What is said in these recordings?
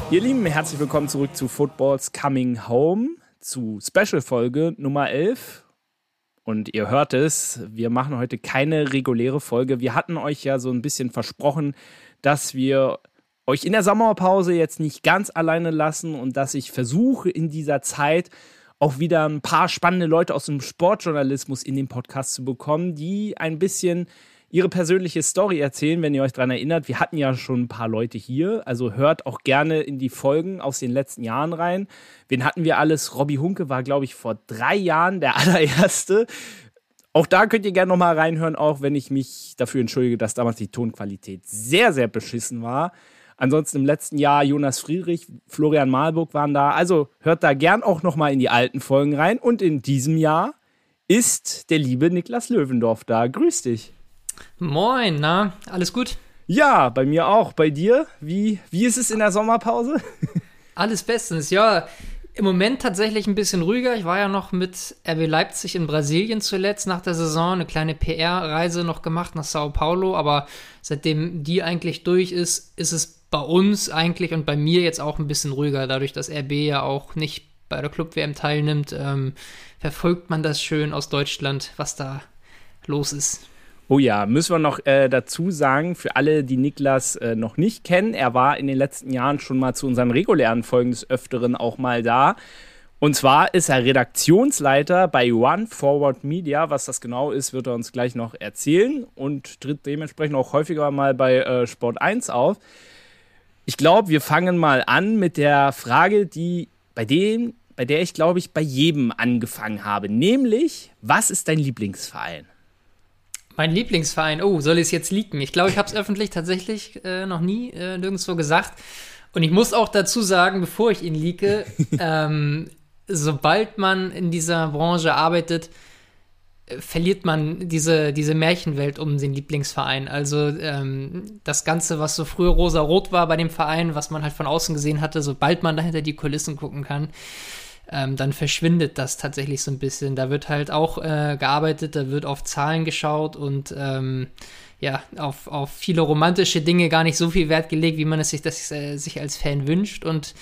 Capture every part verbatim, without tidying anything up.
Ihr Lieben, herzlich willkommen zurück zu Football's Coming Home, zu Special-Folge Nummer elf. Und ihr hört es, wir machen heute keine reguläre Folge. Wir hatten euch ja so ein bisschen versprochen, dass wir euch in der Sommerpause jetzt nicht ganz alleine lassen und dass ich versuche, in dieser Zeit auch wieder ein paar spannende Leute aus dem Sportjournalismus in den Podcast zu bekommen, die ein bisschen ihre persönliche Story erzählen, wenn ihr euch daran erinnert. Wir hatten ja schon ein paar Leute hier, also hört auch gerne in die Folgen aus den letzten Jahren rein. Wen hatten wir alles? Robby Hunke war, glaube ich, vor drei Jahren der allererste. Auch da könnt ihr gerne nochmal reinhören, auch wenn ich mich dafür entschuldige, dass damals die Tonqualität sehr, sehr beschissen war. Ansonsten im letzten Jahr Jonas Friedrich, Florian Malburg waren da. Also hört da gern auch nochmal in die alten Folgen rein. Und in diesem Jahr ist der liebe Niklas Löwendorf da. Grüß dich. Moin, na, alles gut? Ja, bei mir auch. Bei dir? Wie, wie ist es in der Sommerpause? Alles bestens, ja. Im Moment tatsächlich ein bisschen ruhiger. Ich war ja noch mit R B Leipzig in Brasilien zuletzt nach der Saison. Eine kleine P R-Reise noch gemacht nach Sao Paulo. Aber seitdem die eigentlich durch ist, ist es bei uns eigentlich und bei mir jetzt auch ein bisschen ruhiger. Dadurch, dass R B ja auch nicht bei der Club-W M teilnimmt, ähm, verfolgt man das schön aus Deutschland, was da los ist. Oh ja, müssen wir noch äh, dazu sagen, für alle, die Niklas äh, noch nicht kennen, er war in den letzten Jahren schon mal zu unseren regulären Folgen des Öfteren auch mal da. Und zwar ist er Redaktionsleiter bei One Forward Media. Was das genau ist, wird er uns gleich noch erzählen und tritt dementsprechend auch häufiger mal bei äh, Sport eins auf. Ich glaube, wir fangen mal an mit der Frage, die bei dem, bei der ich, glaube ich, bei jedem angefangen habe. Nämlich, was ist dein Lieblingsverein? Mein Lieblingsverein, oh, soll ich es jetzt leaken? Ich glaube, ich habe es öffentlich tatsächlich äh, noch nie äh, nirgendwo gesagt. Und ich muss auch dazu sagen, bevor ich ihn leake, ähm, sobald man in dieser Branche arbeitet, äh, verliert man diese, diese Märchenwelt um den Lieblingsverein. Also ähm, das Ganze, was so früher rosa-rot war bei dem Verein, was man halt von außen gesehen hatte, sobald man da hinter die Kulissen gucken kann, Ähm, dann verschwindet das tatsächlich so ein bisschen. Da wird halt auch äh, gearbeitet, da wird auf Zahlen geschaut und ähm, ja, auf, auf viele romantische Dinge gar nicht so viel Wert gelegt, wie man es sich, das, äh, sich als Fan wünscht. Und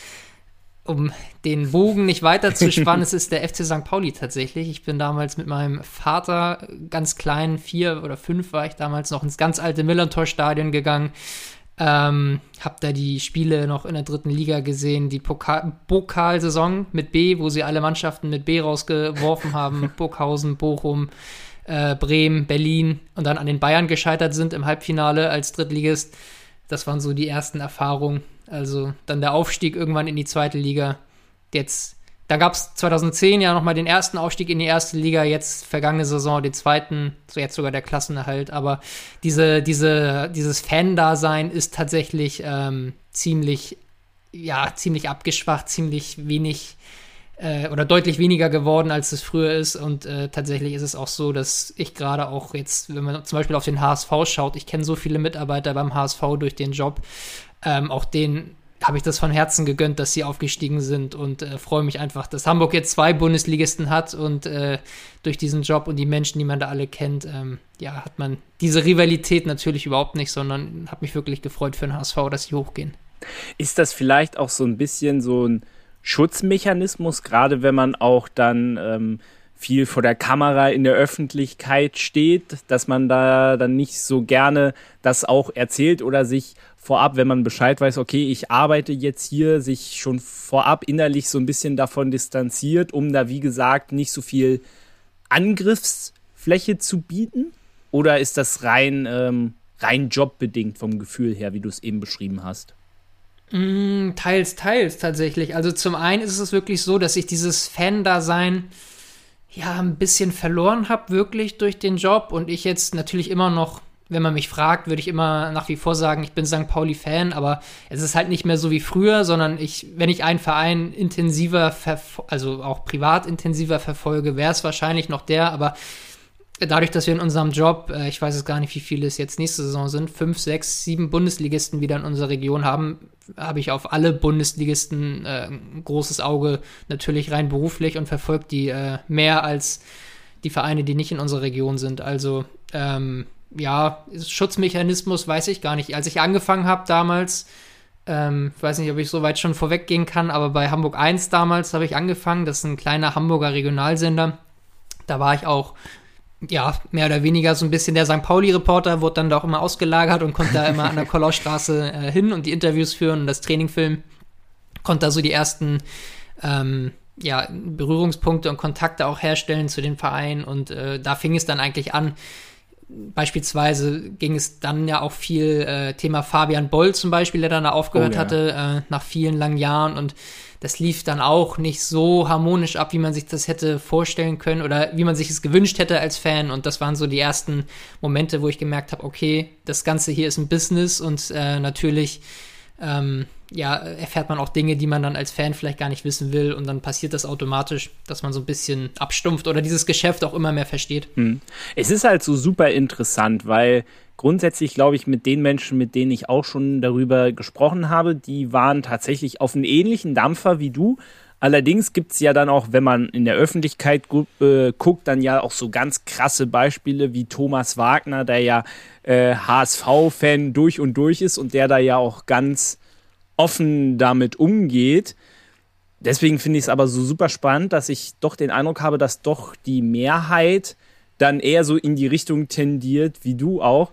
um den Bogen nicht weiter zu spannen, es ist der F C Sankt Pauli tatsächlich. Ich bin damals mit meinem Vater, ganz klein, vier oder fünf war ich damals noch, ins ganz alte Millerntor-Stadion gegangen. Ähm, hab da die Spiele noch in der dritten Liga gesehen, die Pokal- Pokalsaison mit B, wo sie alle Mannschaften mit B rausgeworfen haben, Burghausen, Bochum, äh, Bremen, Berlin und dann an den Bayern gescheitert sind im Halbfinale als Drittligist. Das waren so die ersten Erfahrungen. Also dann der Aufstieg irgendwann in die zweite Liga. Jetzt, da gab es zweitausendzehn ja nochmal den ersten Aufstieg in die erste Liga, jetzt vergangene Saison den zweiten, so jetzt sogar der Klassenerhalt. Aber diese, diese, dieses Fan-Dasein ist tatsächlich ähm, ziemlich, ja, ziemlich abgeschwacht, ziemlich wenig äh, oder deutlich weniger geworden, als es früher ist. Und äh, tatsächlich ist es auch so, dass ich gerade auch jetzt, wenn man zum Beispiel auf den H S V schaut, ich kenne so viele Mitarbeiter beim H S V durch den Job, ähm, auch den habe ich das von Herzen gegönnt, dass sie aufgestiegen sind und äh, freue mich einfach, dass Hamburg jetzt zwei Bundesligisten hat und äh, durch diesen Job und die Menschen, die man da alle kennt, ähm, ja, hat man diese Rivalität natürlich überhaupt nicht, sondern habe mich wirklich gefreut für den H S V, dass sie hochgehen. Ist das vielleicht auch so ein bisschen so ein Schutzmechanismus, gerade wenn man auch dann ähm, viel vor der Kamera in der Öffentlichkeit steht, dass man da dann nicht so gerne das auch erzählt oder sich vorab, wenn man Bescheid weiß, okay, ich arbeite jetzt hier, sich schon vorab innerlich so ein bisschen davon distanziert, um da, wie gesagt, nicht so viel Angriffsfläche zu bieten? Oder ist das rein, ähm, rein jobbedingt vom Gefühl her, wie du es eben beschrieben hast? Mm, teils, teils tatsächlich. Also zum einen ist es wirklich so, dass ich dieses Fan-Dasein ja ein bisschen verloren habe, wirklich durch den Job. Und ich jetzt natürlich immer noch, wenn man mich fragt, würde ich immer nach wie vor sagen, ich bin Sankt Pauli-Fan, aber es ist halt nicht mehr so wie früher, sondern ich, wenn ich einen Verein intensiver, verfo- also auch privat intensiver verfolge, wäre es wahrscheinlich noch der, aber dadurch, dass wir in unserem Job, äh, ich weiß es gar nicht, wie viele es jetzt nächste Saison sind, fünf, sechs, sieben Bundesligisten wieder in unserer Region haben, habe ich auf alle Bundesligisten äh, ein großes Auge, natürlich rein beruflich, und verfolge die äh, mehr als die Vereine, die nicht in unserer Region sind. Also ähm, ja, Schutzmechanismus weiß ich gar nicht. Als ich angefangen habe damals, Ähm, ich weiß nicht, ob ich so weit schon vorweggehen kann, aber bei Hamburg eins damals habe ich angefangen. Das ist ein kleiner Hamburger Regionalsender. Da war ich auch, ja, mehr oder weniger so ein bisschen der Sankt Pauli-Reporter, wurde dann da auch immer ausgelagert und konnte da immer an der Kollaustraße äh, hin und die Interviews führen und das Training filmen. Konnte da so die ersten ähm, ja, Berührungspunkte und Kontakte auch herstellen zu den Vereinen und äh, da fing es dann eigentlich an. Beispielsweise ging es dann ja auch viel äh, Thema Fabian Boll zum Beispiel, der dann da aufgehört oh, ja. hatte äh, nach vielen langen Jahren und das lief dann auch nicht so harmonisch ab, wie man sich das hätte vorstellen können oder wie man sich es gewünscht hätte als Fan und das waren so die ersten Momente, wo ich gemerkt habe, okay, das Ganze hier ist ein Business und äh, natürlich ähm, ja, erfährt man auch Dinge, die man dann als Fan vielleicht gar nicht wissen will und dann passiert das automatisch, dass man so ein bisschen abstumpft oder dieses Geschäft auch immer mehr versteht. Hm. Es ist halt so super interessant, weil grundsätzlich glaube ich, mit den Menschen, mit denen ich auch schon darüber gesprochen habe, die waren tatsächlich auf einem ähnlichen Dampfer wie du. Allerdings gibt es ja dann auch, wenn man in der Öffentlichkeit gu- äh, guckt, dann ja auch so ganz krasse Beispiele wie Thomas Wagner, der ja äh, H S V-Fan durch und durch ist und der da ja auch ganz offen damit umgeht. Deswegen finde ich es aber so super spannend, dass ich doch den Eindruck habe, dass doch die Mehrheit dann eher so in die Richtung tendiert, wie du auch.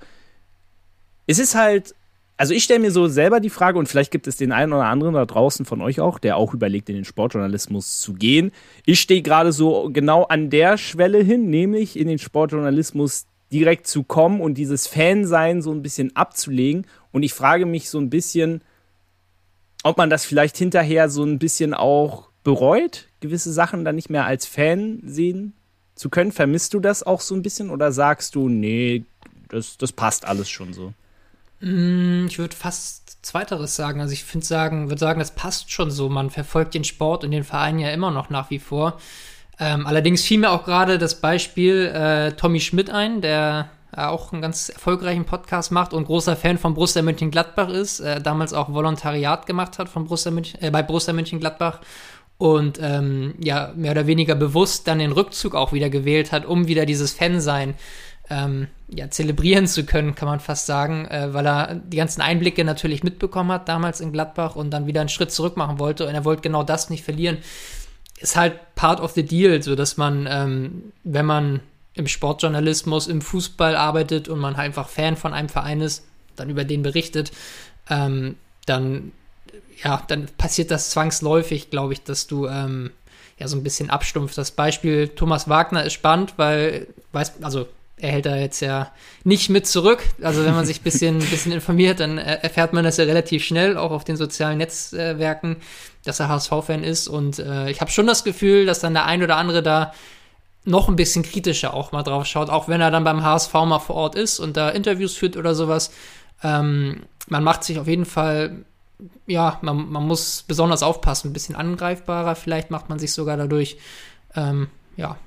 Es ist halt, also ich stelle mir so selber die Frage, und vielleicht gibt es den einen oder anderen da draußen von euch auch, der auch überlegt, in den Sportjournalismus zu gehen. Ich stehe gerade so genau an der Schwelle hin, nämlich in den Sportjournalismus direkt zu kommen und dieses Fansein so ein bisschen abzulegen. Und ich frage mich so ein bisschen, ob man das vielleicht hinterher so ein bisschen auch bereut, gewisse Sachen dann nicht mehr als Fan sehen zu können. Vermisst du das auch so ein bisschen oder sagst du, nee, das, das passt alles schon so? Ich würde fast Zweiteres sagen. Also ich finde sagen, würde sagen, das passt schon so. Man verfolgt den Sport und den Verein ja immer noch nach wie vor. Ähm, allerdings fiel mir auch gerade das Beispiel äh, Tommy Schmidt ein, der auch einen ganz erfolgreichen Podcast macht und großer Fan von Borussia Mönchengladbach ist, äh, damals auch Volontariat gemacht hat von Borussia München, äh, bei Borussia Mönchengladbach und ähm, ja, mehr oder weniger bewusst dann den Rückzug auch wieder gewählt hat, um wieder dieses Fansein ähm, ja, zelebrieren zu können, kann man fast sagen, äh, weil er die ganzen Einblicke natürlich mitbekommen hat, damals in Gladbach und dann wieder einen Schritt zurück machen wollte und er wollte genau das nicht verlieren. Ist halt part of the deal, so dass man, ähm, wenn man im Sportjournalismus, im Fußball arbeitet und man halt einfach Fan von einem Verein ist, dann über den berichtet, ähm, dann, ja, dann passiert das zwangsläufig, glaube ich, dass du ähm, ja so ein bisschen abstumpft. Das Beispiel Thomas Wagner ist spannend, weil, weiß, also er hält da jetzt ja nicht mit zurück. Also wenn man sich ein bisschen, bisschen informiert, dann erfährt man das ja relativ schnell, auch auf den sozialen Netzwerken, dass er H S V-Fan ist. Und äh, ich habe schon das Gefühl, dass dann der ein oder andere da noch ein bisschen kritischer auch mal drauf schaut, auch wenn er dann beim H S V mal vor Ort ist und da Interviews führt oder sowas. Ähm, man macht sich auf jeden Fall, ja, man, man muss besonders aufpassen, ein bisschen angreifbarer, vielleicht macht man sich sogar dadurch, ähm, ja.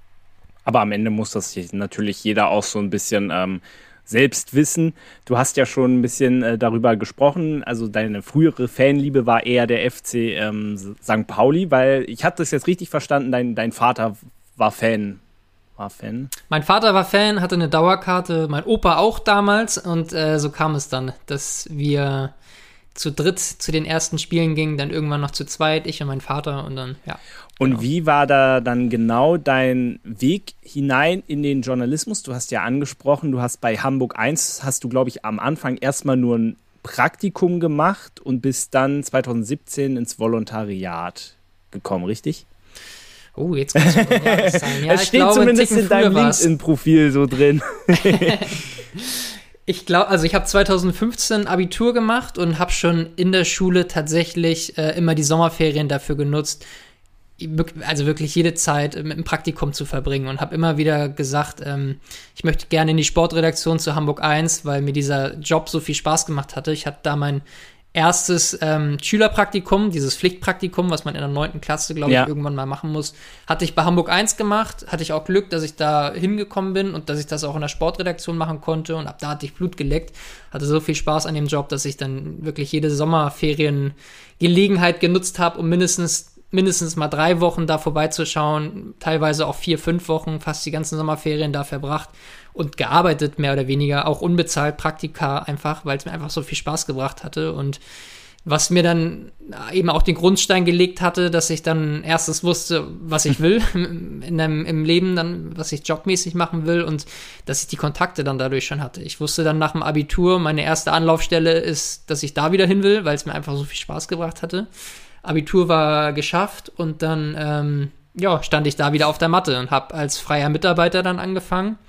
Aber am Ende muss das natürlich jeder auch so ein bisschen ähm, selbst wissen. Du hast ja schon ein bisschen äh, darüber gesprochen, also deine frühere Fanliebe war eher der F C ähm, Sankt Pauli, weil ich habe das jetzt richtig verstanden, dein, dein Vater war Fan. War Fan? Mein Vater war Fan, hatte eine Dauerkarte, mein Opa auch damals und äh, so kam es dann, dass wir zu dritt zu den ersten Spielen gingen, dann irgendwann noch zu zweit, ich und mein Vater und dann, ja. Und genau. Wie war da dann genau dein Weg hinein in den Journalismus? Du hast ja angesprochen, du hast bei Hamburg eins, hast du, glaube ich, am Anfang erstmal nur ein Praktikum gemacht und bist dann zwanzig siebzehn ins Volontariat gekommen, richtig? Oh, jetzt kannst du ja sagen. Ja, es ich steht glaube, zumindest in deinem LinkedIn-Profil so drin. Ich glaube, also ich habe zwanzig fünfzehn Abitur gemacht und habe schon in der Schule tatsächlich äh, immer die Sommerferien dafür genutzt, also wirklich jede Zeit mit einem Praktikum zu verbringen und habe immer wieder gesagt, ähm, ich möchte gerne in die Sportredaktion zu Hamburg eins, weil mir dieser Job so viel Spaß gemacht hatte. Ich hatte da mein erstes ähm, Schülerpraktikum, dieses Pflichtpraktikum, was man in der neunten Klasse, glaube ich, ja. irgendwann mal machen muss, hatte ich bei Hamburg eins gemacht, hatte ich auch Glück, dass ich da hingekommen bin und dass ich das auch in der Sportredaktion machen konnte und ab da hatte ich Blut geleckt, hatte so viel Spaß an dem Job, dass ich dann wirklich jede Sommerferiengelegenheit genutzt habe, um mindestens mindestens mal drei Wochen da vorbeizuschauen, teilweise auch vier, fünf Wochen, fast die ganzen Sommerferien da verbracht und gearbeitet, mehr oder weniger, auch unbezahlt Praktika einfach, weil es mir einfach so viel Spaß gebracht hatte und was mir dann eben auch den Grundstein gelegt hatte, dass ich dann erstes wusste, was ich will in einem, im Leben, dann was ich jobmäßig machen will und dass ich die Kontakte dann dadurch schon hatte. Ich wusste dann nach dem Abitur, meine erste Anlaufstelle ist, dass ich da wieder hin will, weil es mir einfach so viel Spaß gebracht hatte. Abitur war geschafft und dann ähm, ja, stand ich da wieder auf der Matte und habe als freier Mitarbeiter dann angefangen.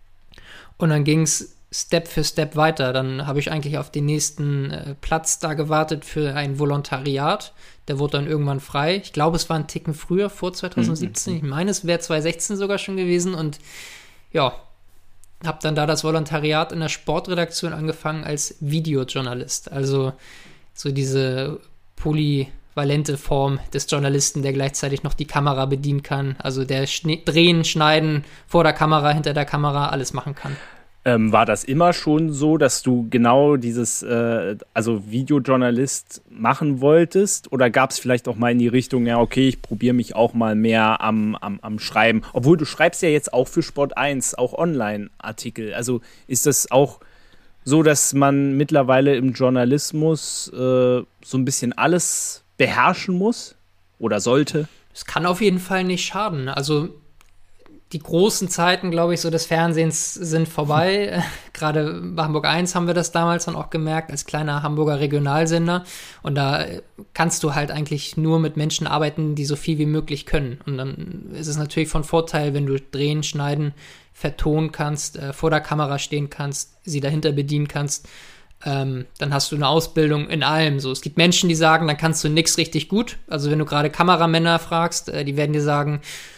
Und dann ging es Step für Step weiter. Dann habe ich eigentlich auf den nächsten äh, Platz da gewartet für ein Volontariat. Der wurde dann irgendwann frei. Ich glaube, es war ein Ticken früher, vor zwanzig siebzehn. Ich meine, es wäre zwanzig sechzehn sogar schon gewesen. Und ja, habe dann da das Volontariat in der Sportredaktion angefangen als Videojournalist. Also so diese polyvalente Form des Journalisten, der gleichzeitig noch die Kamera bedienen kann. Also der Schne- Drehen, Schneiden, vor der Kamera, hinter der Kamera, alles machen kann. Ähm, war das immer schon so, dass du genau dieses, äh, also Videojournalist machen wolltest? Oder gab es vielleicht auch mal in die Richtung, ja, okay, ich probiere mich auch mal mehr am, am, am Schreiben? Obwohl, du schreibst ja jetzt auch für Sport eins, auch Online-Artikel. Also ist das auch so, dass man mittlerweile im Journalismus äh, so ein bisschen alles beherrschen muss oder sollte? Es kann auf jeden Fall nicht schaden. Also die großen Zeiten, glaube ich, so des Fernsehens sind vorbei. Gerade bei Hamburg eins haben wir das damals dann auch gemerkt, als kleiner Hamburger Regionalsender. Und da kannst du halt eigentlich nur mit Menschen arbeiten, die so viel wie möglich können. Und dann ist es natürlich von Vorteil, wenn du drehen, schneiden, vertonen kannst, äh, vor der Kamera stehen kannst, sie dahinter bedienen kannst. Ähm, dann hast du eine Ausbildung in allem. So, es gibt Menschen, die sagen, dann kannst du nix richtig gut. Also wenn du gerade Kameramänner fragst, äh, die werden dir sagen,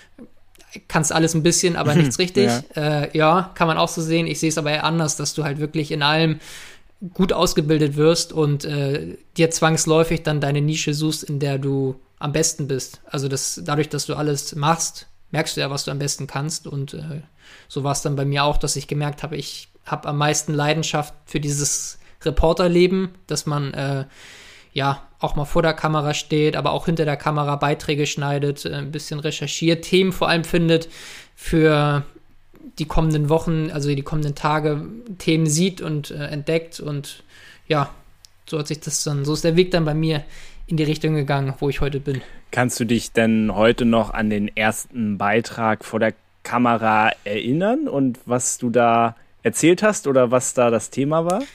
kannst alles ein bisschen, aber nichts richtig. Ja. Äh, ja, kann man auch so sehen. Ich sehe es aber eher anders, dass du halt wirklich in allem gut ausgebildet wirst und äh, dir zwangsläufig dann deine Nische suchst, in der du am besten bist. Also das, dadurch, dass du alles machst, merkst du ja, was du am besten kannst. Und äh, so war es dann bei mir auch, dass ich gemerkt habe, ich habe am meisten Leidenschaft für dieses Reporterleben, dass man äh, ja, auch mal vor der Kamera steht, aber auch hinter der Kamera Beiträge schneidet, ein bisschen recherchiert, Themen vor allem findet für die kommenden Wochen, also die kommenden Tage, Themen sieht und äh, entdeckt und ja, so hat sich das dann, so ist der Weg dann bei mir in die Richtung gegangen, wo ich heute bin. Kannst du dich denn heute noch an den ersten Beitrag vor der Kamera erinnern und was du da erzählt hast oder was da das Thema war?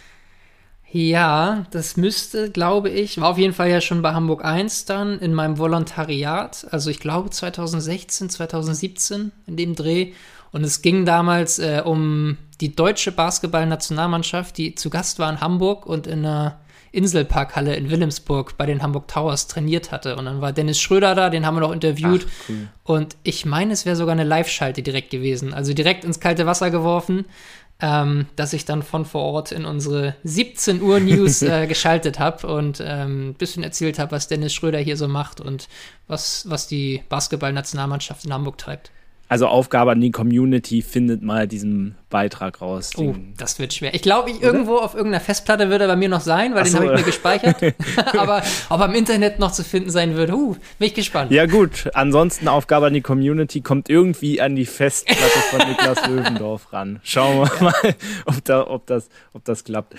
Ja, das müsste, glaube ich, war auf jeden Fall ja schon bei Hamburg eins dann in meinem Volontariat, also ich glaube zwanzig sechzehn, zwanzig siebzehn in dem Dreh und es ging damals äh, um die deutsche Basketball-Nationalmannschaft, die zu Gast war in Hamburg und in einer Inselparkhalle in Wilhelmsburg bei den Hamburg Towers trainiert hatte und dann war Dennis Schröder da, den haben wir noch interviewt. Ach, cool. Und ich meine, es wäre sogar eine Live-Schalte direkt gewesen, also direkt ins kalte Wasser geworfen. Ähm, dass ich dann von vor Ort in unsere siebzehn Uhr News äh, geschaltet habe und ähm, ein bisschen erzählt habe, was Dennis Schröder hier so macht und was, was die Basketball-Nationalmannschaft in Hamburg treibt. Also Aufgabe an die Community, findet mal diesen Beitrag raus. Oh, das wird schwer. Ich glaube, ich irgendwo auf irgendeiner Festplatte würde er bei mir noch sein, weil Ach den so. habe ich mir gespeichert. Aber ob er im Internet noch zu finden sein wird, uh, bin ich gespannt. Ja gut, ansonsten Aufgabe an die Community kommt irgendwie an die Festplatte von Niklas Löwendorf ran. Schauen wir ja. mal, ob, da, ob, das, ob das klappt.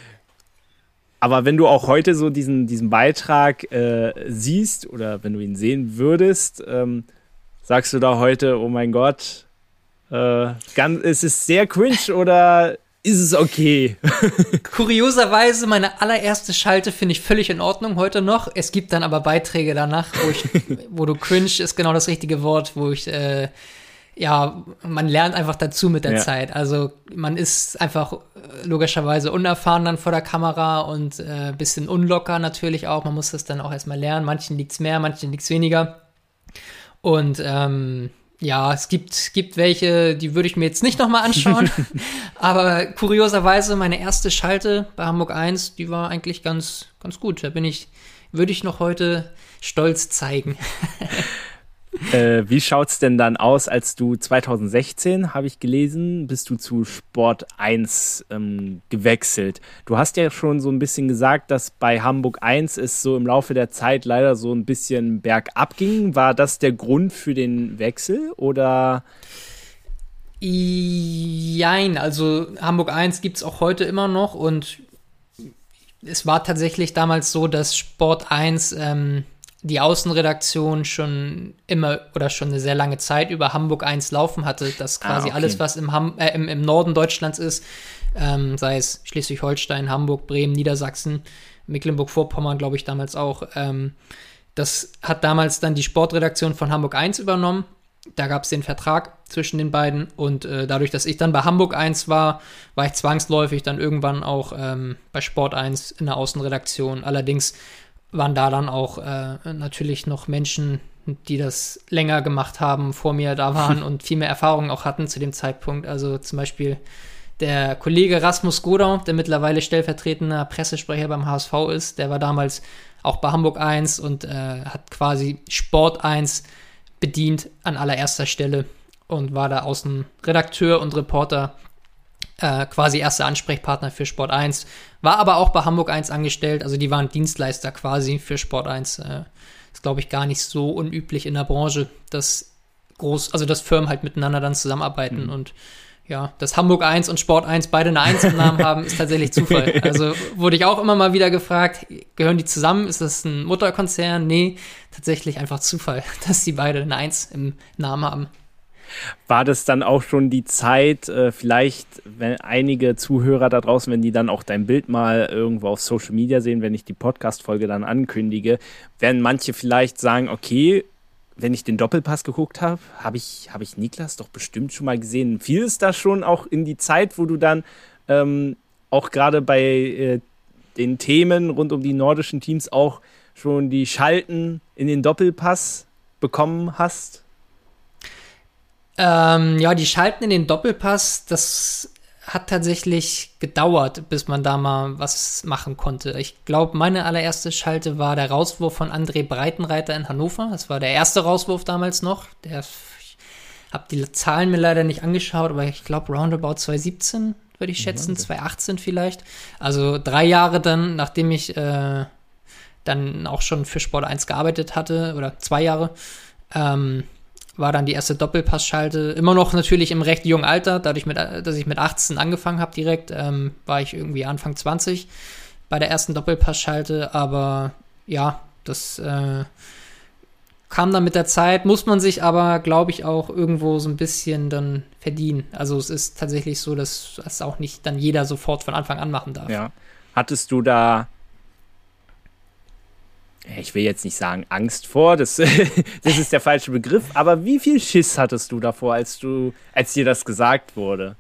Aber wenn du auch heute so diesen, diesen Beitrag äh, siehst oder wenn du ihn sehen würdest, ähm, sagst du da heute, oh mein Gott, äh, ganz, ist es sehr cringe oder ist es okay? Kurioserweise, meine allererste Schalte finde ich völlig in Ordnung heute noch. Es gibt dann aber Beiträge danach, wo, ich, wo du cringe ist genau das richtige Wort, wo ich, äh, ja, man lernt einfach dazu mit der ja. Zeit. Also man ist einfach logischerweise unerfahren dann vor der Kamera und ein äh, bisschen unlocker natürlich auch. Man muss das dann auch erstmal lernen. Manchen liegt's mehr, manchen liegt's weniger. Und ähm, ja, es gibt, gibt welche, die würde ich mir jetzt nicht nochmal anschauen. Aber kurioserweise, meine erste Schalte bei Hamburg eins, die war eigentlich ganz, ganz gut. Da bin ich, würde ich noch heute stolz zeigen. Äh, wie schaut's denn dann aus, als du zwanzig sechzehn, habe ich gelesen, bist du zu Sport eins ähm, gewechselt. Du hast ja schon so ein bisschen gesagt, dass bei Hamburg eins es so im Laufe der Zeit leider so ein bisschen bergab ging. War das der Grund für den Wechsel oder? Jein, also Hamburg eins gibt's auch heute immer noch und es war tatsächlich damals so, dass Sport eins ähm, die Außenredaktion schon immer oder schon eine sehr lange Zeit über Hamburg eins laufen hatte, dass quasi ah, okay. alles, was im, Ham- äh, im, im Norden Deutschlands ist, ähm, sei es Schleswig-Holstein, Hamburg, Bremen, Niedersachsen, Mecklenburg-Vorpommern, glaube ich, damals auch, ähm, das hat damals dann die Sportredaktion von Hamburg eins übernommen. Da gab es den Vertrag zwischen den beiden und äh, dadurch, dass ich dann bei Hamburg eins war, war ich zwangsläufig dann irgendwann auch ähm, bei Sport eins in der Außenredaktion. Allerdings waren da dann auch äh, natürlich noch Menschen, die das länger gemacht haben, vor mir da waren und viel mehr Erfahrung auch hatten zu dem Zeitpunkt. Also zum Beispiel der Kollege Rasmus Godau, der mittlerweile stellvertretender Pressesprecher beim H S V ist, der war damals auch bei Hamburg eins und äh, hat quasi Sport eins bedient an allererster Stelle und war da Außenredakteur und Reporter, äh, quasi erster Ansprechpartner für Sport eins, war aber auch bei Hamburg eins angestellt, also die waren Dienstleister quasi für Sport eins. Äh, ist, glaube ich, gar nicht so unüblich in der Branche, dass groß, also dass Firmen halt miteinander dann zusammenarbeiten mhm. und ja, dass Hamburg eins und Sport eins beide eine eins im Namen haben, ist tatsächlich Zufall. Also wurde ich auch immer mal wieder gefragt, gehören die zusammen? Ist das ein Mutterkonzern? Nee, tatsächlich einfach Zufall, dass die beide eine eins im Namen haben. War das dann auch schon die Zeit, äh, vielleicht, wenn einige Zuhörer da draußen, wenn die dann auch dein Bild mal irgendwo auf Social Media sehen, wenn ich die Podcast-Folge dann ankündige, werden manche vielleicht sagen, okay, wenn ich den Doppelpass geguckt habe, habe ich, hab ich Niklas doch bestimmt schon mal gesehen. Fiel es da schon auch in die Zeit, wo du dann ähm, auch gerade bei äh, den Themen rund um die nordischen Teams auch schon die Schalten in den Doppelpass bekommen hast? Ähm, ja, die Schalten in den Doppelpass, das hat tatsächlich gedauert, bis man da mal was machen konnte. Ich glaube, meine allererste Schalte war der Rauswurf von André Breitenreiter in Hannover. Das war der erste Rauswurf damals noch. Der, ich habe die Zahlen mir leider nicht angeschaut, aber ich glaube roundabout zwanzig siebzehn, würde ich schätzen, ja, zwanzig achtzehn vielleicht. Also drei Jahre dann, nachdem ich äh, dann auch schon für Sport eins gearbeitet hatte, oder zwei Jahre, ähm, war dann die erste Doppelpassschalte. Immer noch natürlich im recht jungen Alter, dadurch, mit, dass ich mit achtzehn angefangen habe direkt, ähm, war ich irgendwie Anfang zwanzig bei der ersten Doppelpassschalte. Aber ja, das äh, kam dann mit der Zeit, muss man sich aber, glaube ich, auch irgendwo so ein bisschen dann verdienen. Also es ist tatsächlich so, dass das auch nicht dann jeder sofort von Anfang an machen darf. Ja. Hattest du da, ich will jetzt nicht sagen Angst vor, das, das ist der falsche Begriff, aber wie viel Schiss hattest du davor, als du, als dir das gesagt wurde?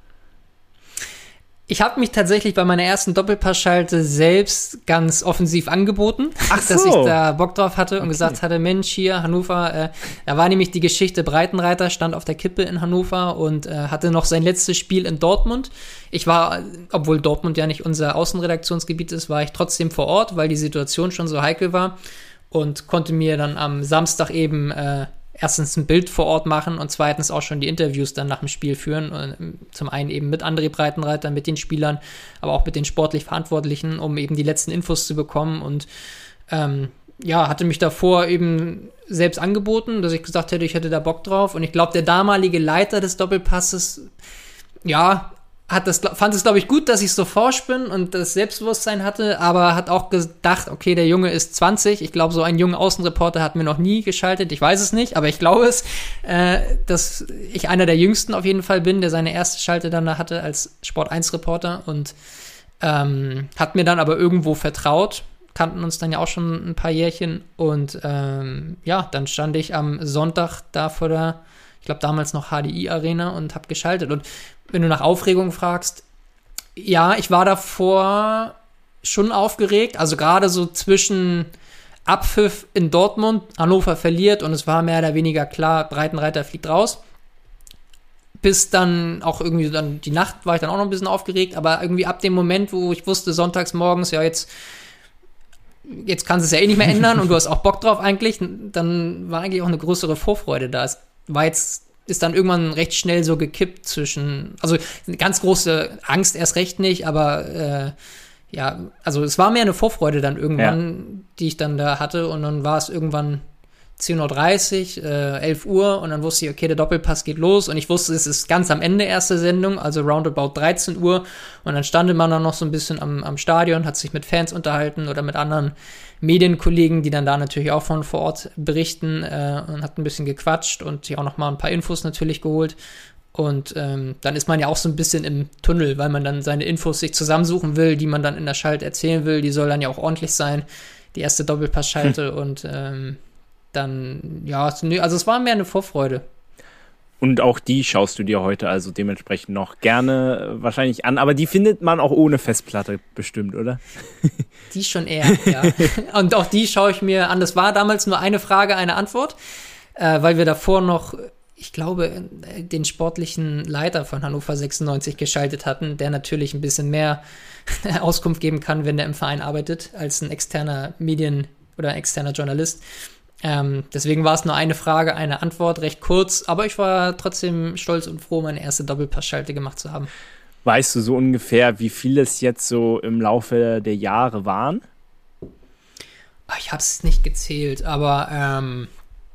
Ich habe mich tatsächlich bei meiner ersten Doppelpassschalte selbst ganz offensiv angeboten, Ach so. dass ich da Bock drauf hatte und okay. gesagt hatte, Mensch, hier Hannover, äh, da war nämlich die Geschichte Breitenreiter, stand auf der Kippe in Hannover und äh, hatte noch sein letztes Spiel in Dortmund. Ich war, obwohl Dortmund ja nicht unser Außenredaktionsgebiet ist, war ich trotzdem vor Ort, weil die Situation schon so heikel war und konnte mir dann am Samstag eben äh, erstens ein Bild vor Ort machen und zweitens auch schon die Interviews dann nach dem Spiel führen. Und zum einen eben mit André Breitenreiter, mit den Spielern, aber auch mit den sportlich Verantwortlichen, um eben die letzten Infos zu bekommen. Und ähm, ja, hatte mich davor eben selbst angeboten, dass ich gesagt hätte, ich hätte da Bock drauf. Und ich glaube, der damalige Leiter des Doppelpasses, ja, hat das, fand es, glaube ich, gut, dass ich so forsch bin und das Selbstbewusstsein hatte, aber hat auch gedacht, okay, der Junge ist zwanzig. Ich glaube, so einen jungen Außenreporter hat mir noch nie geschaltet. Ich weiß es nicht, aber ich glaube es, äh, dass ich einer der Jüngsten auf jeden Fall bin, der seine erste Schalte dann da hatte als Sport eins Reporter und ähm, hat mir dann aber irgendwo vertraut, kannten uns dann ja auch schon ein paar Jährchen und ähm, ja, dann stand ich am Sonntag da vor der, ich glaube damals noch H D I-Arena und habe geschaltet. Und wenn du nach Aufregung fragst, ja, ich war davor schon aufgeregt, also gerade so zwischen Abpfiff in Dortmund, Hannover verliert und es war mehr oder weniger klar, Breitenreiter fliegt raus. Bis dann auch irgendwie dann die Nacht war ich dann auch noch ein bisschen aufgeregt, aber irgendwie ab dem Moment, wo ich wusste, sonntags morgens, ja, jetzt jetzt kannst du es ja eh nicht mehr ändern und du hast auch Bock drauf eigentlich, dann war eigentlich auch eine größere Vorfreude da. Es war jetzt ist dann irgendwann recht schnell so gekippt zwischen, also eine ganz große Angst erst recht nicht, aber äh, ja, also es war mehr eine Vorfreude dann irgendwann, ja. die ich dann da hatte und dann war es irgendwann zehn Uhr dreißig, äh, elf Uhr und dann wusste ich, okay, der Doppelpass geht los und ich wusste, es ist ganz am Ende erste Sendung, also roundabout dreizehn Uhr und dann stand man dann noch so ein bisschen am, am Stadion, hat sich mit Fans unterhalten oder mit anderen Medienkollegen, die dann da natürlich auch von vor Ort berichten äh, und hat ein bisschen gequatscht und sich auch noch mal ein paar Infos natürlich geholt. Und ähm, dann ist man ja auch so ein bisschen im Tunnel, weil man dann seine Infos sich zusammensuchen will, die man dann in der Schalte erzählen will. Die soll dann ja auch ordentlich sein, die erste Doppelpass-Schalte. Hm. Und ähm, dann, ja, also es war mehr eine Vorfreude. Und auch die schaust du dir heute also dementsprechend noch gerne wahrscheinlich an. Aber die findet man auch ohne Festplatte bestimmt, oder? Die schon eher, ja. Und auch die schaue ich mir an. Das war damals nur eine Frage, eine Antwort, äh, weil wir davor noch, ich glaube, den sportlichen Leiter von Hannover sechsundneunzig geschaltet hatten, der natürlich ein bisschen mehr Auskunft geben kann, wenn der im Verein arbeitet, als ein externer Medien- oder ein externer Journalist. Ähm, deswegen war es nur eine Frage, eine Antwort, recht kurz, aber ich war trotzdem stolz und froh, meine erste Doppelpassschalte gemacht zu haben. Weißt du so ungefähr, wie viele es jetzt so im Laufe der Jahre waren? Ich habe es nicht gezählt, aber ähm,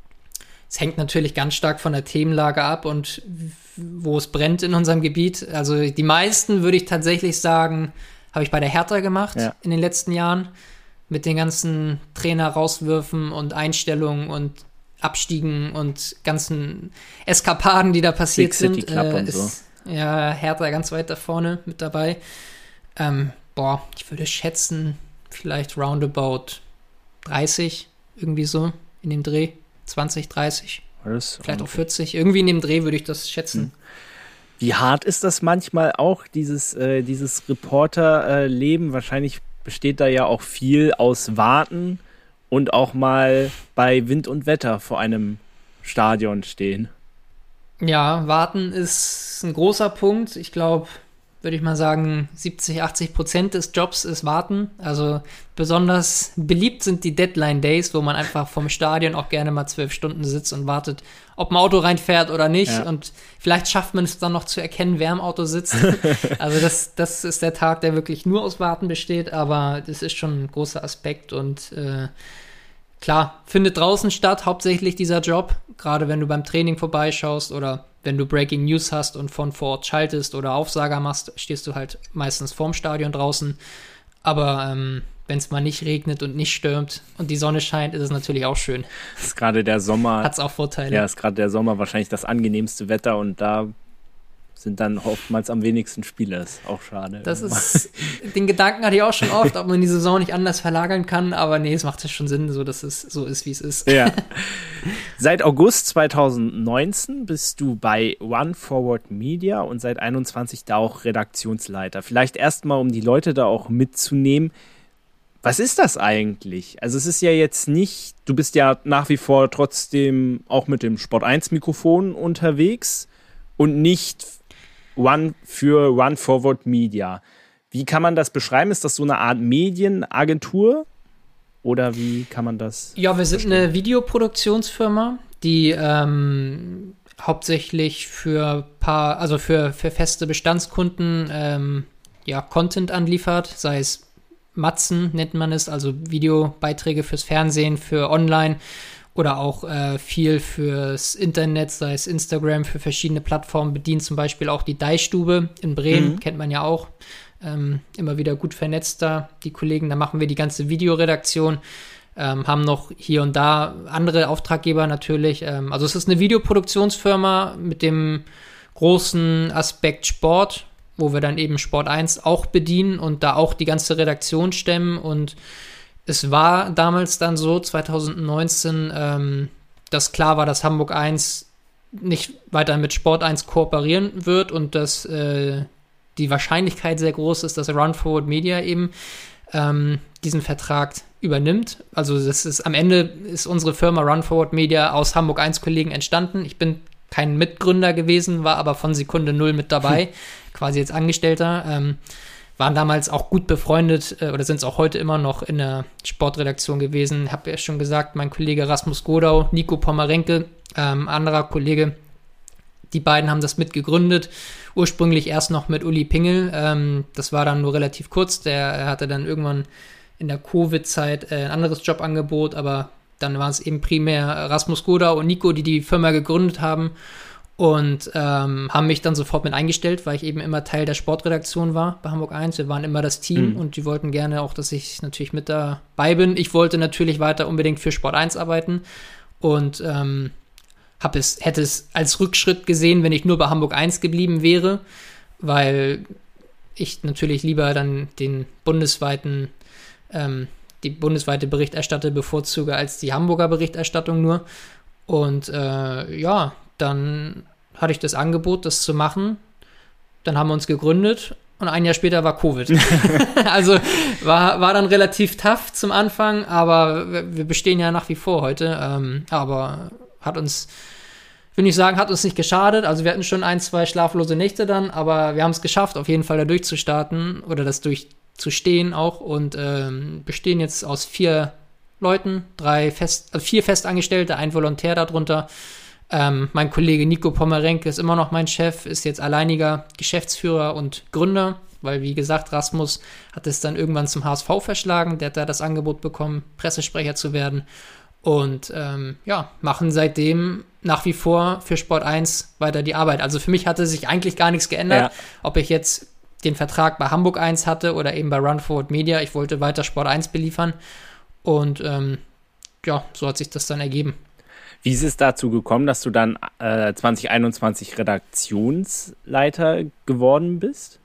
es hängt natürlich ganz stark von der Themenlage ab und wo es brennt in unserem Gebiet. Also die meisten, würde ich tatsächlich sagen, habe ich bei der Hertha gemacht, ja, in den letzten Jahren. Mit den ganzen Trainer-Rauswürfen und Einstellungen und Abstiegen und ganzen Eskapaden, die da passiert Big sind. City Club äh, und ist, so. Ja, Hertha ganz weit da vorne mit dabei. Ähm, boah, ich würde schätzen, vielleicht roundabout dreißig, irgendwie so in dem Dreh. zwanzig, dreißig, das vielleicht auch vierzig. Irgendwie in dem Dreh würde ich das schätzen. Wie hart ist das manchmal auch, dieses, äh, dieses Reporter-Leben? Wahrscheinlich besteht da ja auch viel aus Warten und auch mal bei Wind und Wetter vor einem Stadion stehen. Ja, Warten ist ein großer Punkt. Ich glaube, würde ich mal sagen, siebzig, achtzig Prozent des Jobs ist Warten. Also besonders beliebt sind die Deadline-Days, wo man einfach vom Stadion auch gerne mal zwölf Stunden sitzt und wartet, ob ein Auto reinfährt oder nicht. Ja. Und vielleicht schafft man es dann noch zu erkennen, wer im Auto sitzt. Also das, das ist der Tag, der wirklich nur aus Warten besteht. Aber das ist schon ein großer Aspekt. Und äh, klar, findet draußen statt, hauptsächlich dieser Job. Gerade wenn du beim Training vorbeischaust oder wenn du Breaking News hast und von vor Ort schaltest oder Aufsager machst, stehst du halt meistens vorm Stadion draußen. Aber ähm, wenn es mal nicht regnet und nicht stürmt und die Sonne scheint, ist es natürlich auch schön. Das ist gerade der Sommer. Hat's auch Vorteile. Ja, ist gerade der Sommer wahrscheinlich das angenehmste Wetter und da sind dann oftmals am wenigsten Spiele. Ist auch schade. Das ist, den Gedanken hatte ich auch schon oft, ob man die Saison nicht anders verlagern kann, aber nee, es macht ja schon Sinn, so dass es so ist, wie es ist. Ja. Seit August zweitausendneunzehn bist du bei One Forward Media und seit einundzwanzig da auch Redaktionsleiter. Vielleicht erstmal, um die Leute da auch mitzunehmen. Was ist das eigentlich? Also es ist ja jetzt nicht, du bist ja nach wie vor trotzdem auch mit dem Sport eins Mikrofon unterwegs und nicht One für One Forward Media. Wie kann man das beschreiben? Ist das so eine Art Medienagentur? Oder wie kann man das Ja, wir sind verstehen? eine Videoproduktionsfirma, die ähm, hauptsächlich für paar, also für, für feste Bestandskunden ähm, ja, Content anliefert, sei es Matzen nennt man es, also Videobeiträge fürs Fernsehen, für Online oder auch äh, viel fürs Internet, sei es Instagram, für verschiedene Plattformen bedient, zum Beispiel auch die Deichstube in Bremen, mhm. kennt man ja auch, ähm, immer wieder gut vernetzt da, die Kollegen, da machen wir die ganze Videoredaktion, ähm, haben noch hier und da andere Auftraggeber natürlich, ähm, also es ist eine Videoproduktionsfirma mit dem großen Aspekt Sport, wo wir dann eben Sport eins auch bedienen und da auch die ganze Redaktion stemmen und es war damals dann so, zweitausendneunzehn, ähm, dass klar war, dass Hamburg eins nicht weiter mit Sport eins kooperieren wird und dass äh, die Wahrscheinlichkeit sehr groß ist, dass Run Forward Media eben ähm, diesen Vertrag übernimmt. Also das ist am Ende ist unsere Firma Run Forward Media aus Hamburg eins Kollegen entstanden. Ich bin kein Mitgründer gewesen, war aber von Sekunde null mit dabei, quasi als Angestellter. Ähm, waren damals auch gut befreundet äh, oder sind es auch heute immer noch in der Sportredaktion gewesen. Ich habe ja schon gesagt, mein Kollege Rasmus Godau, Nico Pomerenke, ähm, anderer Kollege, die beiden haben das mitgegründet. Ursprünglich erst noch mit Uli Pingel. Ähm, das war dann nur relativ kurz. Der er hatte dann irgendwann in der Covid-Zeit äh, ein anderes Jobangebot, aber dann waren es eben primär Rasmus Goda und Nico, die die Firma gegründet haben und ähm, haben mich dann sofort mit eingestellt, weil ich eben immer Teil der Sportredaktion war bei Hamburg eins. Wir waren immer das Team mhm. und die wollten gerne auch, dass ich natürlich mit dabei bin. Ich wollte natürlich weiter unbedingt für Sport eins arbeiten und ähm, hab es, hätte es als Rückschritt gesehen, wenn ich nur bei Hamburg eins geblieben wäre, weil ich natürlich lieber dann den bundesweiten, ähm, die bundesweite Berichterstatter bevorzuge als die Hamburger Berichterstattung nur. Und äh, ja, dann hatte ich das Angebot, das zu machen. Dann haben wir uns gegründet und ein Jahr später war Covid. Also war, war dann relativ tough zum Anfang, aber wir, wir bestehen ja nach wie vor heute. Ähm, aber hat uns, will ich sagen, hat uns nicht geschadet. Also wir hatten schon ein, zwei schlaflose Nächte dann, aber wir haben es geschafft, auf jeden Fall da durchzustarten oder das durchzustehen auch und ähm, bestehen jetzt aus vier Leuten, drei fest, also vier Festangestellte, ein Volontär darunter. Ähm, mein Kollege Nico Pommerenke ist immer noch mein Chef, ist jetzt alleiniger Geschäftsführer und Gründer, weil, wie gesagt, Rasmus hat es dann irgendwann zum H S V verschlagen. Der hat da das Angebot bekommen, Pressesprecher zu werden. Und ähm, ja, machen seitdem nach wie vor für Sport eins weiter die Arbeit. Also für mich hatte sich eigentlich gar nichts geändert, ja. Ob ich jetzt den Vertrag bei Hamburg eins hatte oder eben bei Run Forward Media. Ich wollte weiter Sport eins beliefern. Und ähm, ja, so hat sich das dann ergeben. Wie ist es dazu gekommen, dass du dann äh, zwanzig einundzwanzig Redaktionsleiter geworden bist?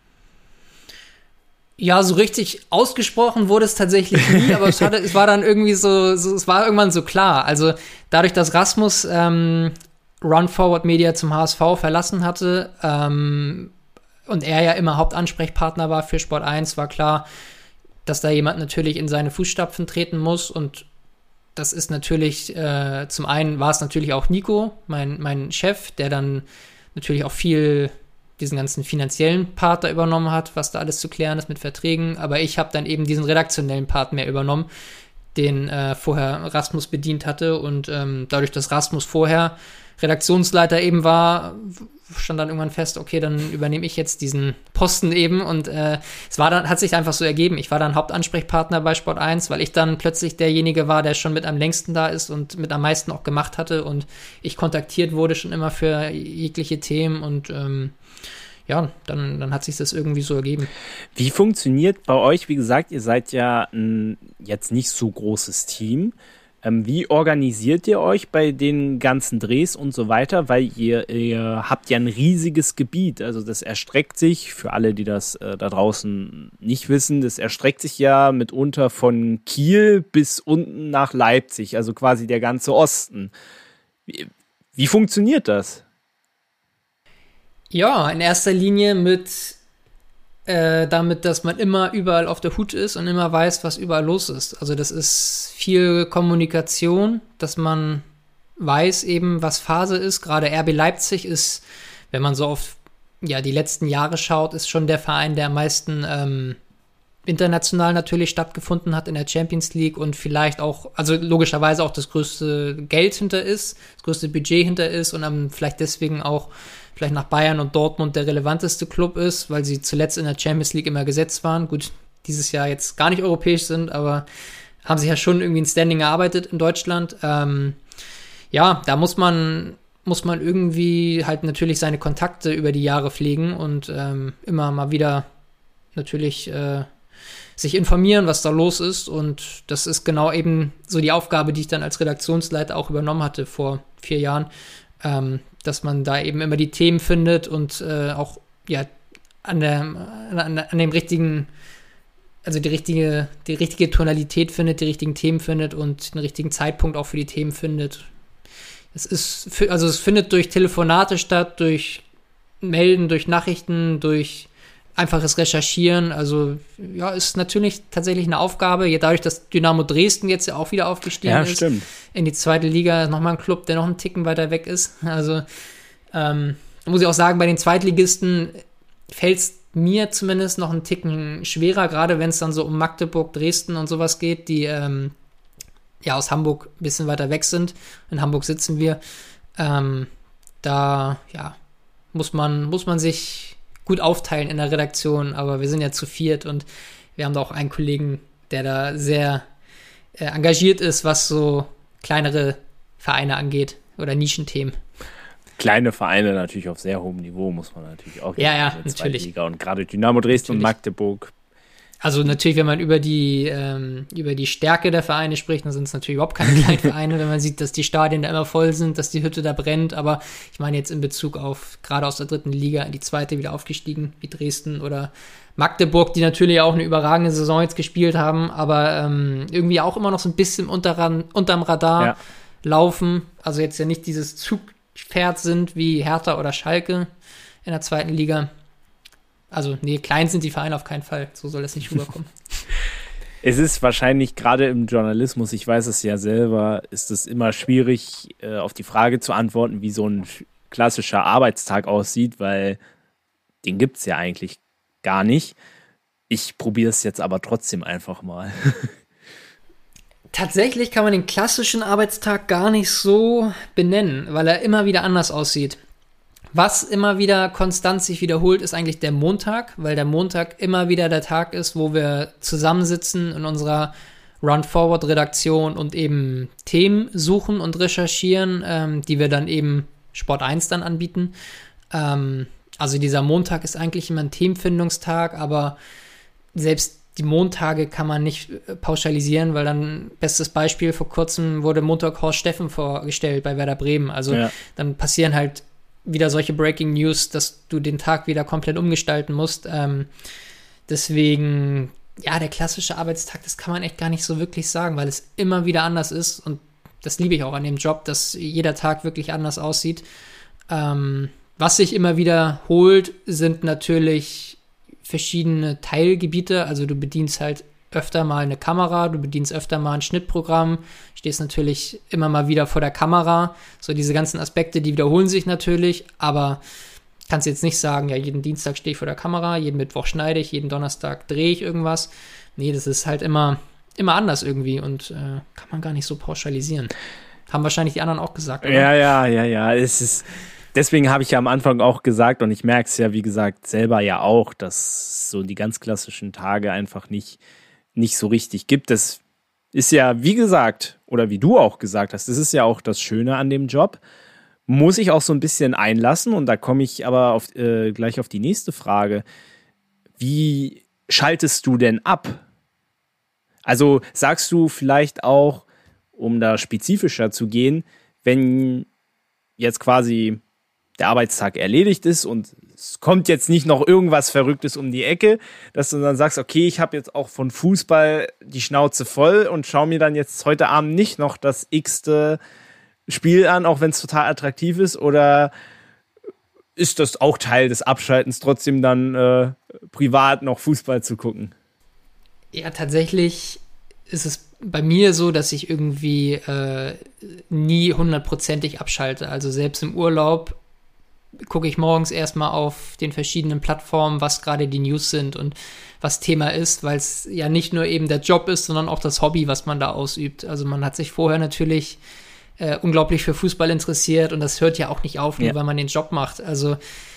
Ja, so richtig ausgesprochen wurde es tatsächlich nie, aber es, hatte, es war dann irgendwie so, so, es war irgendwann so klar. Also dadurch, dass Rasmus ähm, Run Forward Media zum H S V verlassen hatte ähm, und er ja immer Hauptansprechpartner war für Sport eins, war klar, dass da jemand natürlich in seine Fußstapfen treten muss und das ist natürlich, äh, zum einen war es natürlich auch Nico, mein, mein Chef, der dann natürlich auch viel diesen ganzen finanziellen Part da übernommen hat, was da alles zu klären ist mit Verträgen, aber ich habe dann eben diesen redaktionellen Part mehr übernommen, den äh, vorher Rasmus bedient hatte und ähm, dadurch, dass Rasmus vorher Redaktionsleiter eben war, stand dann irgendwann fest, okay, dann übernehme ich jetzt diesen Posten eben und äh, es war dann, hat sich einfach so ergeben. Ich war dann Hauptansprechpartner bei Sport eins, weil ich dann plötzlich derjenige war, der schon mit am längsten da ist und mit am meisten auch gemacht hatte und ich kontaktiert wurde schon immer für jegliche Themen und ähm, ja, dann, dann hat sich das irgendwie so ergeben. Wie funktioniert bei euch, wie gesagt, ihr seid ja ein jetzt nicht so großes Team. Ähm, wie organisiert ihr euch bei den ganzen Drehs und so weiter? Weil ihr, ihr habt ja ein riesiges Gebiet. Also das erstreckt sich, für alle, die das äh, da draußen nicht wissen, das erstreckt sich ja mitunter von Kiel bis unten nach Leipzig, also quasi der ganze Osten. Wie, wie funktioniert das? Ja, in erster Linie mit äh, damit, dass man immer überall auf der Hut ist und immer weiß, was überall los ist. Also das ist viel Kommunikation, dass man weiß eben, was Phase ist. Gerade R B Leipzig ist, wenn man so auf ja, die letzten Jahre schaut, ist schon der Verein, der am meisten ähm, international natürlich stattgefunden hat in der Champions League und vielleicht auch, also logischerweise auch das größte Geld hinter ist, das größte Budget hinter ist und dann vielleicht deswegen auch vielleicht nach Bayern und Dortmund der relevanteste Club ist, weil sie zuletzt in der Champions League immer gesetzt waren. Gut, dieses Jahr jetzt gar nicht europäisch sind, aber haben sich ja schon irgendwie ein Standing erarbeitet in Deutschland. Ähm, ja, da muss man muss man irgendwie halt natürlich seine Kontakte über die Jahre pflegen und ähm, immer mal wieder natürlich äh, sich informieren, was da los ist. Und das ist genau eben so die Aufgabe, die ich dann als Redaktionsleiter auch übernommen hatte vor vier Jahren, ähm, dass man da eben immer die Themen findet und äh, auch ja an der an, an dem richtigen, also die richtige die richtige Tonalität findet, die richtigen Themen findet und den richtigen Zeitpunkt auch für die Themen findet. Es ist für, also es findet durch Telefonate statt, durch Melden, durch Nachrichten, durch einfaches Recherchieren. Also ja, ist natürlich tatsächlich eine Aufgabe. Dadurch, dass Dynamo Dresden jetzt ja auch wieder aufgestiegen ja, ist stimmt. in die zweite Liga, ist nochmal ein Club, der noch einen Ticken weiter weg ist. Also ähm, muss ich auch sagen, bei den Zweitligisten fällt es mir zumindest noch einen Ticken schwerer, gerade wenn es dann so um Magdeburg, Dresden und sowas geht, die ähm, ja aus Hamburg ein bisschen weiter weg sind. In Hamburg sitzen wir. Ähm, da ja muss man, muss man sich gut aufteilen in der Redaktion, aber wir sind ja zu viert und wir haben da auch einen Kollegen, der da sehr äh, engagiert ist, was so kleinere Vereine angeht oder Nischenthemen. Kleine Vereine natürlich auf sehr hohem Niveau, muss man natürlich auch. Ja, ja, natürlich. Liga. Und gerade Dynamo Dresden natürlich. und Magdeburg. Also natürlich, wenn man über die, ähm, über die Stärke der Vereine spricht, dann sind es natürlich überhaupt keine kleinen Vereine, wenn man sieht, dass die Stadien da immer voll sind, dass die Hütte da brennt. Aber ich meine jetzt in Bezug auf, gerade aus der dritten Liga in die zweite wieder aufgestiegen, wie Dresden oder Magdeburg, die natürlich auch eine überragende Saison jetzt gespielt haben, aber ähm, irgendwie auch immer noch so ein bisschen unterran, unterm Radar ja. laufen. Also jetzt ja nicht dieses Zugpferd sind wie Hertha oder Schalke in der zweiten Liga. Also, nee, klein sind die Vereine auf keinen Fall. So soll das nicht rüberkommen. Es ist wahrscheinlich gerade im Journalismus, ich weiß es ja selber, ist es immer schwierig, äh, auf die Frage zu antworten, wie so ein klassischer Arbeitstag aussieht, weil den gibt es ja eigentlich gar nicht. Ich probiere es jetzt aber trotzdem einfach mal. Tatsächlich kann man den klassischen Arbeitstag gar nicht so benennen, weil er immer wieder anders aussieht. Was immer wieder konstant sich wiederholt, ist eigentlich der Montag, weil der Montag immer wieder der Tag ist, wo wir zusammensitzen in unserer Run-Forward-Redaktion und eben Themen suchen und recherchieren, ähm, die wir dann eben Sport eins dann anbieten. Ähm, also dieser Montag ist eigentlich immer ein Themenfindungstag, aber selbst die Montage kann man nicht pauschalisieren, weil dann, bestes Beispiel, vor kurzem wurde Montag Horst Steffen vorgestellt bei Werder Bremen. Also ja. Dann passieren halt wieder solche Breaking News, dass du den Tag wieder komplett umgestalten musst. Ähm, deswegen, ja, der klassische Arbeitstag, das kann man echt gar nicht so wirklich sagen, weil es immer wieder anders ist und das liebe ich auch an dem Job, dass jeder Tag wirklich anders aussieht. Ähm, was sich immer wiederholt, sind natürlich verschiedene Teilgebiete, also du bedienst halt öfter mal eine Kamera, du bedienst öfter mal ein Schnittprogramm, stehst natürlich immer mal wieder vor der Kamera, so diese ganzen Aspekte, die wiederholen sich natürlich, aber kannst jetzt nicht sagen, ja, jeden Dienstag stehe ich vor der Kamera, jeden Mittwoch schneide ich, jeden Donnerstag drehe ich irgendwas. Nee, das ist halt immer, immer anders irgendwie und äh, kann man gar nicht so pauschalisieren. Haben wahrscheinlich die anderen auch gesagt, oder? Ja, ja, ja, ja, es ist, deswegen habe ich ja am Anfang auch gesagt und ich merke es ja, wie gesagt, selber ja auch, dass so die ganz klassischen Tage einfach nicht nicht so richtig gibt. Das ist ja, wie gesagt, oder wie du auch gesagt hast, das ist ja auch das Schöne an dem Job. Muss ich auch so ein bisschen einlassen und da komme ich aber auf, äh, gleich auf die nächste Frage. Wie schaltest du denn ab? Also sagst du vielleicht auch, um da spezifischer zu gehen, wenn jetzt quasi der Arbeitstag erledigt ist und es kommt jetzt nicht noch irgendwas Verrücktes um die Ecke, dass du dann sagst, okay, ich habe jetzt auch von Fußball die Schnauze voll und schaue mir dann jetzt heute Abend nicht noch das x-te Spiel an, auch wenn es total attraktiv ist, oder ist das auch Teil des Abschaltens, trotzdem dann äh, privat noch Fußball zu gucken? Ja, tatsächlich ist es bei mir so, dass ich irgendwie äh, nie hundertprozentig abschalte. Also selbst im Urlaub gucke ich morgens erstmal auf den verschiedenen Plattformen, was gerade die News sind und was Thema ist, weil es ja nicht nur eben der Job ist, sondern auch das Hobby, was man da ausübt. Also man hat sich vorher natürlich äh, unglaublich für Fußball interessiert und das hört ja auch nicht auf, nur ja. weil man den Job macht. Also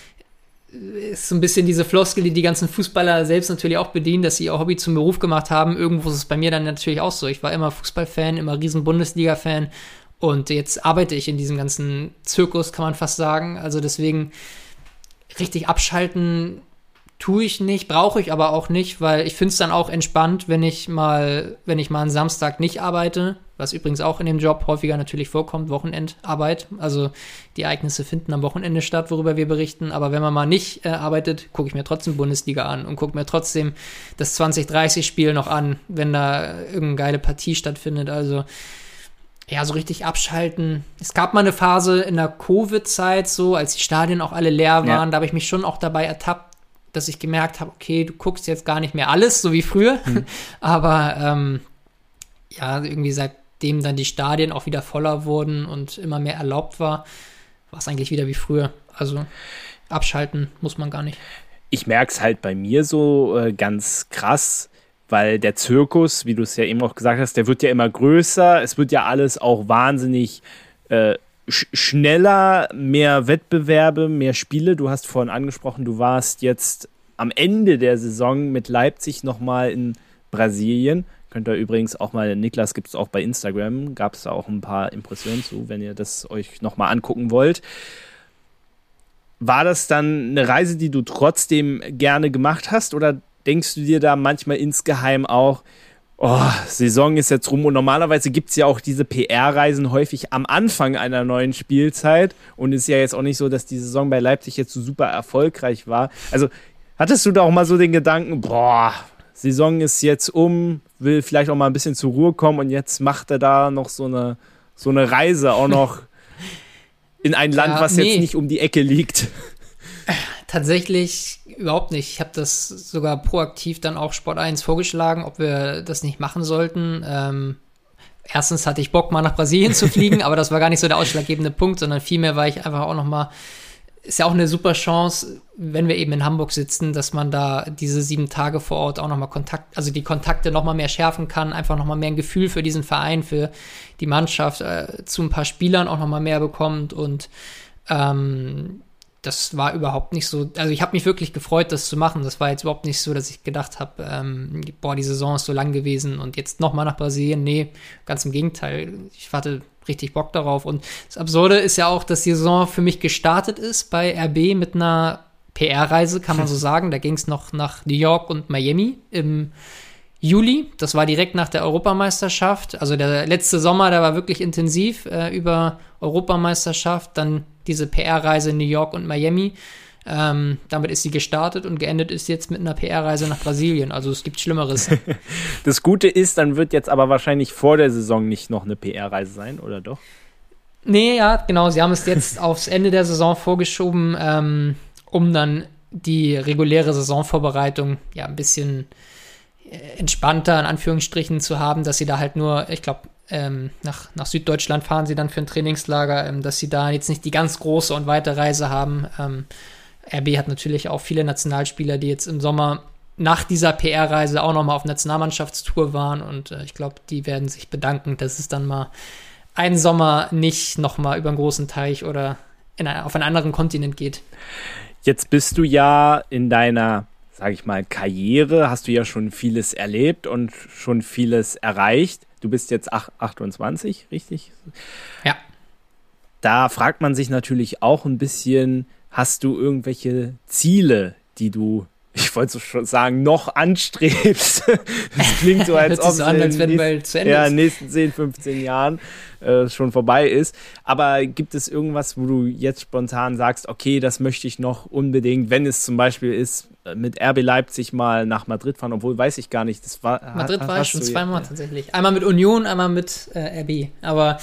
ist so ein bisschen diese Floskel, die die ganzen Fußballer selbst natürlich auch bedienen, dass sie ihr Hobby zum Beruf gemacht haben. Irgendwo ist es bei mir dann natürlich auch so. Ich war immer Fußballfan, immer riesen Bundesliga-Fan. Und jetzt arbeite ich in diesem ganzen Zirkus, kann man fast sagen. Also deswegen richtig abschalten tue ich nicht, brauche ich aber auch nicht, weil ich finde es dann auch entspannt, wenn ich mal, wenn ich mal einen Samstag nicht arbeite, was übrigens auch in dem Job häufiger natürlich vorkommt, Wochenendarbeit. Also die Ereignisse finden am Wochenende statt, worüber wir berichten. Aber wenn man mal nicht äh, arbeitet, gucke ich mir trotzdem Bundesliga an und gucke mir trotzdem das zwanzig dreißig Spiel noch an, wenn da irgendeine geile Partie stattfindet. Also ja, so richtig abschalten. Es gab mal eine Phase in der Covid-Zeit, so als die Stadien auch alle leer waren, ja. Da habe ich mich schon auch dabei ertappt, dass ich gemerkt habe, okay, du guckst jetzt gar nicht mehr alles, so wie früher. Hm. Aber ähm, ja, irgendwie seitdem dann die Stadien auch wieder voller wurden und immer mehr erlaubt war, war es eigentlich wieder wie früher. Also abschalten muss man gar nicht. Ich merke es halt bei mir so äh, ganz krass, weil der Zirkus, wie du es ja eben auch gesagt hast, der wird ja immer größer. Es wird ja alles auch wahnsinnig äh, sch- schneller, mehr Wettbewerbe, mehr Spiele. Du hast vorhin angesprochen, du warst jetzt am Ende der Saison mit Leipzig nochmal in Brasilien. Könnt ihr übrigens auch mal, Niklas gibt es auch bei Instagram, gab es da auch ein paar Impressionen zu, wenn ihr das euch nochmal angucken wollt. War das dann eine Reise, die du trotzdem gerne gemacht hast, oder denkst du dir da manchmal insgeheim auch, oh, Saison ist jetzt rum, und normalerweise gibt es ja auch diese P R-Reisen häufig am Anfang einer neuen Spielzeit, und es ist ja jetzt auch nicht so, dass die Saison bei Leipzig jetzt so super erfolgreich war. Also hattest du da auch mal so den Gedanken, boah, Saison ist jetzt um, will vielleicht auch mal ein bisschen zur Ruhe kommen, und jetzt macht er da noch so eine, so eine Reise auch noch in ein Land, ja, was nee. jetzt nicht um die Ecke liegt? Tatsächlich überhaupt nicht. Ich habe das sogar proaktiv dann auch Sport eins vorgeschlagen, ob wir das nicht machen sollten. Ähm, erstens hatte ich Bock, mal nach Brasilien zu fliegen, aber das war gar nicht so der ausschlaggebende Punkt, sondern vielmehr war ich einfach auch noch mal, ist ja auch eine super Chance, wenn wir eben in Hamburg sitzen, dass man da diese sieben Tage vor Ort auch noch mal Kontakt, also die Kontakte noch mal mehr schärfen kann, einfach noch mal mehr ein Gefühl für diesen Verein, für die Mannschaft, äh, zu ein paar Spielern auch noch mal mehr bekommt, und ähm, das war überhaupt nicht so, also ich habe mich wirklich gefreut, das zu machen. Das war jetzt überhaupt nicht so, dass ich gedacht habe, ähm, boah, die Saison ist so lang gewesen und jetzt noch mal nach Brasilien. Nee, ganz im Gegenteil. Ich hatte richtig Bock darauf. Und das Absurde ist ja auch, dass die Saison für mich gestartet ist bei R B mit einer P R-Reise, kann man so sagen. Da ging es noch nach New York und Miami im Juli. Das war direkt nach der Europameisterschaft. Also der letzte Sommer, der war wirklich intensiv äh, über Europameisterschaft. Dann diese P R-Reise in New York und Miami. Ähm, damit ist sie gestartet, und geendet ist jetzt mit einer P R-Reise nach Brasilien. Also es gibt Schlimmeres. Das Gute ist, dann wird jetzt aber wahrscheinlich vor der Saison nicht noch eine P R-Reise sein, oder doch? Nee, ja, genau. Sie haben es jetzt aufs Ende der Saison vorgeschoben, ähm, um dann die reguläre Saisonvorbereitung ja ein bisschen entspannter, in Anführungsstrichen, zu haben, dass sie da halt nur, ich glaube, ähm, nach, nach Süddeutschland fahren sie dann für ein Trainingslager, ähm, dass sie da jetzt nicht die ganz große und weite Reise haben. Ähm, R B hat natürlich auch viele Nationalspieler, die jetzt im Sommer nach dieser P R-Reise auch nochmal auf Nationalmannschaftstour waren, und äh, ich glaube, die werden sich bedanken, dass es dann mal einen Sommer nicht nochmal über einen großen Teich oder in ein, auf einen anderen Kontinent geht. Jetzt bist du ja in deiner, sage ich mal, Karriere, hast du ja schon vieles erlebt und schon vieles erreicht. Du bist jetzt achtundzwanzig, richtig? Ja. Da fragt man sich natürlich auch ein bisschen, hast du irgendwelche Ziele, die du, ich wollte schon sagen, noch anstrebst? Das klingt so, als ob es so an, als wenn bald zu Ende ja, ist. in den nächsten zehn, fünfzehn Jahren äh, schon vorbei ist. Aber gibt es irgendwas, wo du jetzt spontan sagst, okay, das möchte ich noch unbedingt, wenn es zum Beispiel ist, mit R B Leipzig mal nach Madrid fahren, obwohl weiß ich gar nicht. Das war, Madrid ha, war ich schon du, zweimal ja. tatsächlich. Einmal mit Union, einmal mit äh, R B. Aber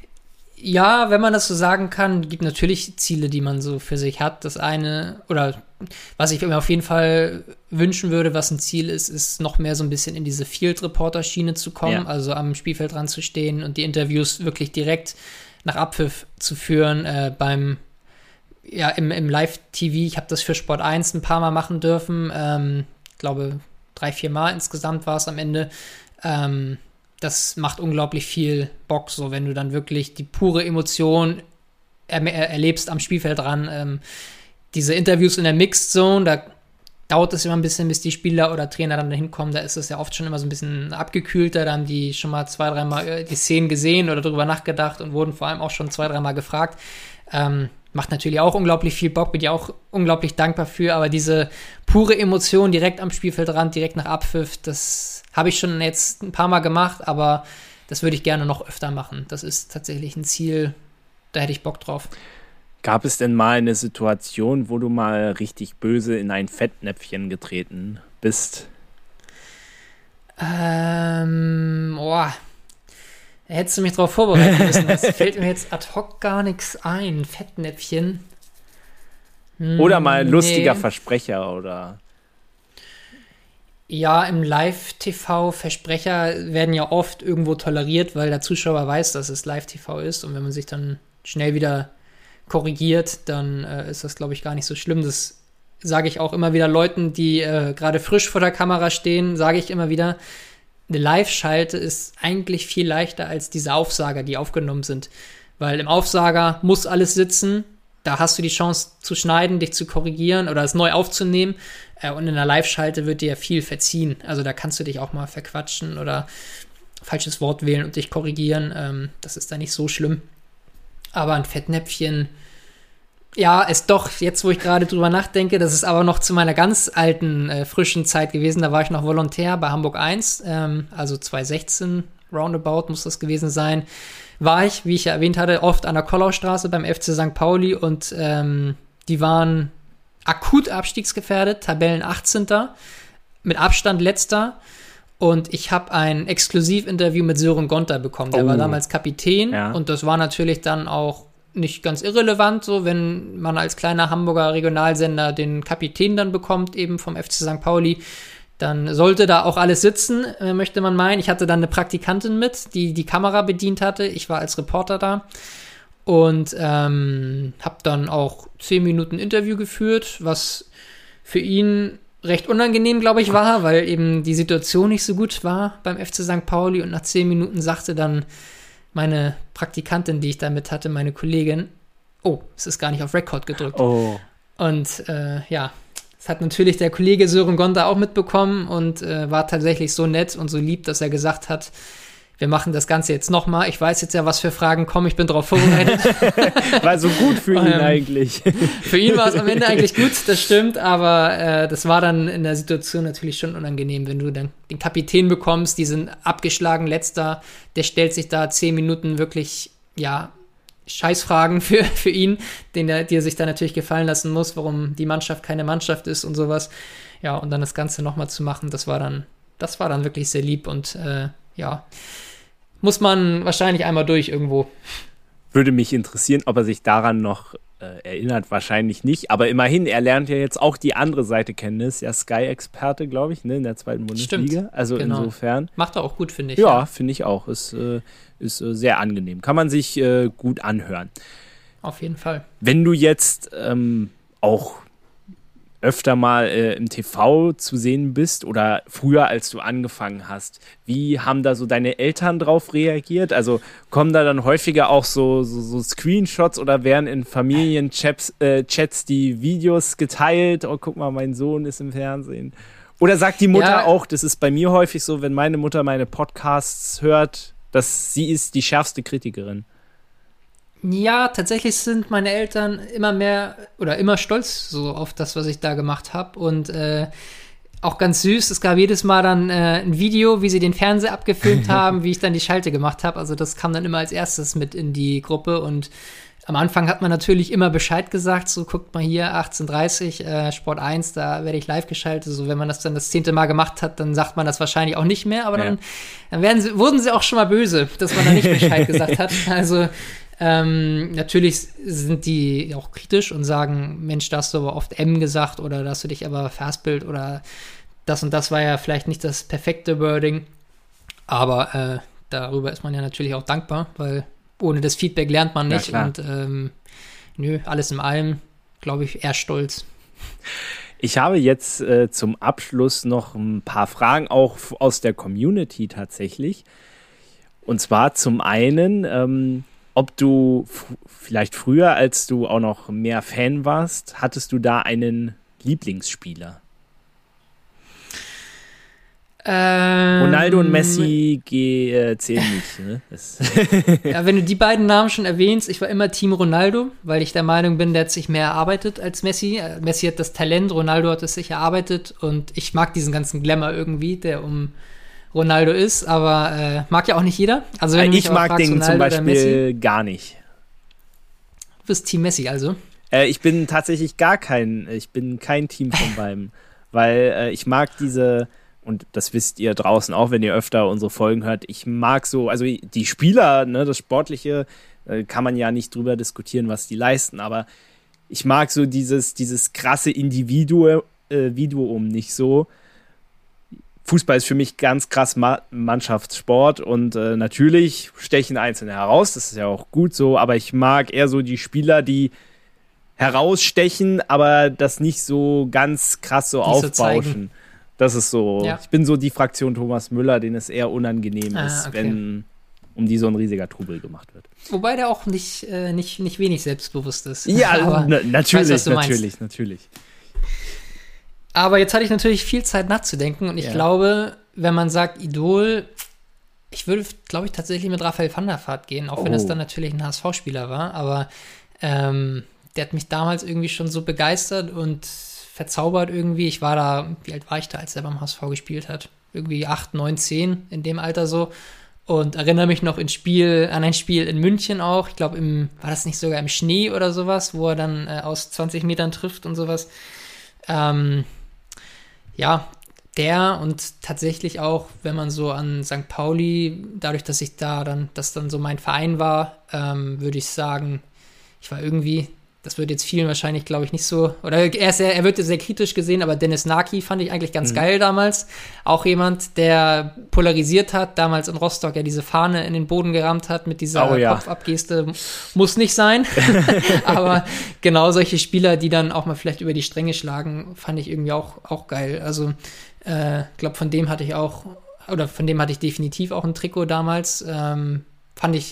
ja, wenn man das so sagen kann, gibt natürlich Ziele, die man so für sich hat. Das eine, oder was ich mir auf jeden Fall wünschen würde, was ein Ziel ist, ist noch mehr so ein bisschen in diese Field-Reporter-Schiene zu kommen, ja. Also am Spielfeld dran zu stehen und die Interviews wirklich direkt nach Abpfiff zu führen, äh, beim ja, im, im Live-T V. Ich habe das für Sport eins ein paar Mal machen dürfen. Ähm, ich glaube, drei, vier Mal insgesamt war es am Ende. Ähm, das macht unglaublich viel Bock, so wenn du dann wirklich die pure Emotion er- er- erlebst am Spielfeld dran. Ähm, diese Interviews in der Mixed Zone, da dauert es immer ein bisschen, bis die Spieler oder Trainer dann dahin kommen. Da ist es ja oft schon immer so ein bisschen abgekühlter. Da haben die schon mal zwei, dreimal die Szenen gesehen oder drüber nachgedacht und wurden vor allem auch schon zwei, dreimal gefragt. Ähm, Macht natürlich auch unglaublich viel Bock, bin ich auch unglaublich dankbar für, aber diese pure Emotion direkt am Spielfeldrand, direkt nach Abpfiff, das habe ich schon jetzt ein paar Mal gemacht, aber das würde ich gerne noch öfter machen. Das ist tatsächlich ein Ziel, da hätte ich Bock drauf. Gab es denn mal eine Situation, wo du mal richtig böse in ein Fettnäpfchen getreten bist? Ähm, boah. Da hättest du mich drauf vorbereiten müssen. Das fällt mir jetzt ad hoc gar nichts ein. Fettnäpfchen. Hm, oder mal ein lustiger nee. Versprecher, oder? Ja, im Live-T V Versprecher werden ja oft irgendwo toleriert, weil der Zuschauer weiß, dass es Live-T V ist. Und wenn man sich dann schnell wieder korrigiert, dann äh, ist das, glaube ich, gar nicht so schlimm. Das sage ich auch immer wieder Leuten, die äh, gerade frisch vor der Kamera stehen, sage ich immer wieder, eine Live-Schalte ist eigentlich viel leichter als diese Aufsager, die aufgenommen sind. Weil im Aufsager muss alles sitzen, da hast du die Chance zu schneiden, dich zu korrigieren oder es neu aufzunehmen. Äh, und in der Live-Schalte wird dir viel verziehen. Also da kannst du dich auch mal verquatschen oder falsches Wort wählen und dich korrigieren. Ähm, das ist da nicht so schlimm. Aber ein Fettnäpfchen, ja, ist doch, jetzt wo ich gerade drüber nachdenke, das ist aber noch zu meiner ganz alten, äh, frischen Zeit gewesen. Da war ich noch Volontär bei Hamburg eins, ähm, also zwanzig sechzehn, roundabout muss das gewesen sein. War ich, wie ich ja erwähnt hatte, oft an der Kollaustraße beim F C Sankt Pauli und ähm, die waren akut abstiegsgefährdet, Tabellen achtzehnter, mit Abstand letzter. Und ich habe ein Exklusivinterview mit Sören Gonter bekommen. Der oh. war damals Kapitän ja. und das war natürlich dann auch nicht ganz irrelevant, so wenn man als kleiner Hamburger Regionalsender den Kapitän dann bekommt, eben vom F C Sankt Pauli, dann sollte da auch alles sitzen, äh, möchte man meinen. Ich hatte dann eine Praktikantin mit, die die Kamera bedient hatte. Ich war als Reporter da und ähm, habe dann auch zehn Minuten Interview geführt, was für ihn recht unangenehm, glaube ich, war, weil eben die Situation nicht so gut war beim F C Sankt Pauli und nach zehn Minuten sagte dann meine Praktikantin, die ich da mit hatte, meine Kollegin, oh, es ist gar nicht auf Record gedrückt. Oh. Und äh, ja, das hat natürlich der Kollege Sören Gonter auch mitbekommen und äh, war tatsächlich so nett und so lieb, dass er gesagt hat, wir machen das Ganze jetzt nochmal. Ich weiß jetzt ja, was für Fragen kommen. Ich bin darauf vorbereitet. War so gut für ihn ähm, eigentlich. Für ihn war es am Ende eigentlich gut, das stimmt. Aber äh, das war dann in der Situation natürlich schon unangenehm, wenn du dann den Kapitän bekommst, diesen abgeschlagen Letzter, der stellt sich da zehn Minuten wirklich, ja, Scheißfragen für, für ihn, den er dir sich da natürlich gefallen lassen muss, warum die Mannschaft keine Mannschaft ist und sowas. Ja, und dann das Ganze nochmal zu machen, das war dann, das war dann wirklich sehr lieb und äh, ja, muss man wahrscheinlich einmal durch irgendwo. Würde mich interessieren, ob er sich daran noch äh, erinnert. Wahrscheinlich nicht. Aber immerhin, er lernt ja jetzt auch die andere Seite kennen. Ist ja Sky-Experte, glaube ich, ne, in der zweiten Bundesliga. Stimmt, also genau. Insofern. Macht er auch gut, finde ich. Ja, ja. finde ich auch. Ist, äh, ist äh, sehr angenehm. Kann man sich äh, gut anhören. Auf jeden Fall. Wenn du jetzt ähm, auch öfter mal äh, im T V zu sehen bist oder früher, als du angefangen hast, wie haben da so deine Eltern drauf reagiert? Also kommen da dann häufiger auch so, so, so Screenshots oder werden in Familienchats äh, Chats die Videos geteilt? Oh, guck mal, mein Sohn ist im Fernsehen. Oder sagt die Mutter ja. auch, das ist bei mir häufig so, wenn meine Mutter meine Podcasts hört, dass sie ist die schärfste Kritikerin. Ja, tatsächlich sind meine Eltern immer mehr oder immer stolz so auf das, was ich da gemacht habe und äh, auch ganz süß. Es gab jedes Mal dann äh, ein Video, wie sie den Fernseher abgefilmt haben, wie ich dann die Schalte gemacht habe. Also das kam dann immer als erstes mit in die Gruppe und am Anfang hat man natürlich immer Bescheid gesagt, so guckt mal hier, achtzehn Uhr dreißig, äh, Sport eins, da werde ich live geschaltet. So, wenn man das dann das zehnte Mal gemacht hat, dann sagt man das wahrscheinlich auch nicht mehr, aber ja. dann, dann werden sie, wurden sie auch schon mal böse, dass man da nicht Bescheid gesagt hat. Also Ähm, natürlich sind die auch kritisch und sagen, Mensch, da hast du aber oft M gesagt oder da hast du dich aber verhaspelt oder das und das war ja vielleicht nicht das perfekte Wording. Aber äh, darüber ist man ja natürlich auch dankbar, weil ohne das Feedback lernt man nicht. Ja, und ähm, nö, alles in allem, glaube ich, eher stolz. Ich habe jetzt äh, zum Abschluss noch ein paar Fragen, auch aus der Community tatsächlich. Und zwar zum einen, ähm, ob du f- vielleicht früher, als du auch noch mehr Fan warst, hattest du da einen Lieblingsspieler? Ähm, Ronaldo und Messi ge- äh, zählen nicht. Ne? Das ja, wenn du die beiden Namen schon erwähnst, ich war immer Team Ronaldo, weil ich der Meinung bin, der hat sich mehr erarbeitet als Messi. Messi hat das Talent, Ronaldo hat es sich erarbeitet und ich mag diesen ganzen Glamour irgendwie, der um Ronaldo ist, aber äh, mag ja auch nicht jeder. Also wenn du mich ich mag fragst, den Ronaldo zum Beispiel Messi, gar nicht. Du bist Team Messi also? Äh, ich bin tatsächlich gar kein, ich bin kein Team von beiden, weil äh, ich mag diese, und das wisst ihr draußen auch, wenn ihr öfter unsere Folgen hört, ich mag so, also die Spieler, ne, das Sportliche, äh, kann man ja nicht drüber diskutieren, was die leisten, aber ich mag so dieses, dieses krasse Individuum, äh, Individuum nicht so. Fußball ist für mich ganz krass Ma- Mannschaftssport und äh, natürlich stechen Einzelne heraus, das ist ja auch gut so, aber ich mag eher so die Spieler, die herausstechen, aber das nicht so ganz krass so nicht aufbauschen. So das ist so, ja. ich bin so die Fraktion Thomas Müller, denen es eher unangenehm ist, ah, okay. wenn um die so ein riesiger Trubel gemacht wird. Wobei der auch nicht, äh, nicht, nicht wenig selbstbewusst ist. Ja, aber na, natürlich, weiß, natürlich, meinst. natürlich. Aber jetzt hatte ich natürlich viel Zeit nachzudenken und ich ja. glaube, wenn man sagt Idol, ich würde, glaube ich, tatsächlich mit Raphael van der Vaart gehen, auch oh. wenn es dann natürlich ein H S V-Spieler war, aber ähm, der hat mich damals irgendwie schon so begeistert und verzaubert irgendwie. Ich war da, wie alt war ich da, als er beim H S V gespielt hat? Irgendwie acht, neun, zehn, in dem Alter so. Und erinnere mich noch in Spiel, an ein Spiel in München auch. Ich glaube, im, war das nicht sogar im Schnee oder sowas, wo er dann äh, aus zwanzig Metern trifft und sowas. Ähm, ja, der und tatsächlich auch, wenn man so an Sankt Pauli, dadurch, dass ich da dann, das dann so mein Verein war, ähm, würde ich sagen, ich war irgendwie, das wird jetzt vielen wahrscheinlich, glaube ich, nicht so, oder er, ist sehr, er wird sehr kritisch gesehen, aber Dennis Naki fand ich eigentlich ganz mhm. geil damals. Auch jemand, der polarisiert hat, damals in Rostock ja diese Fahne in den Boden gerammt hat mit dieser oh, ja. Kopfabgeste. Muss nicht sein. Aber genau solche Spieler, die dann auch mal vielleicht über die Stränge schlagen, fand ich irgendwie auch, auch geil. Also ich äh, glaube, von dem hatte ich auch, oder von dem hatte ich definitiv auch ein Trikot damals. Ähm, fand ich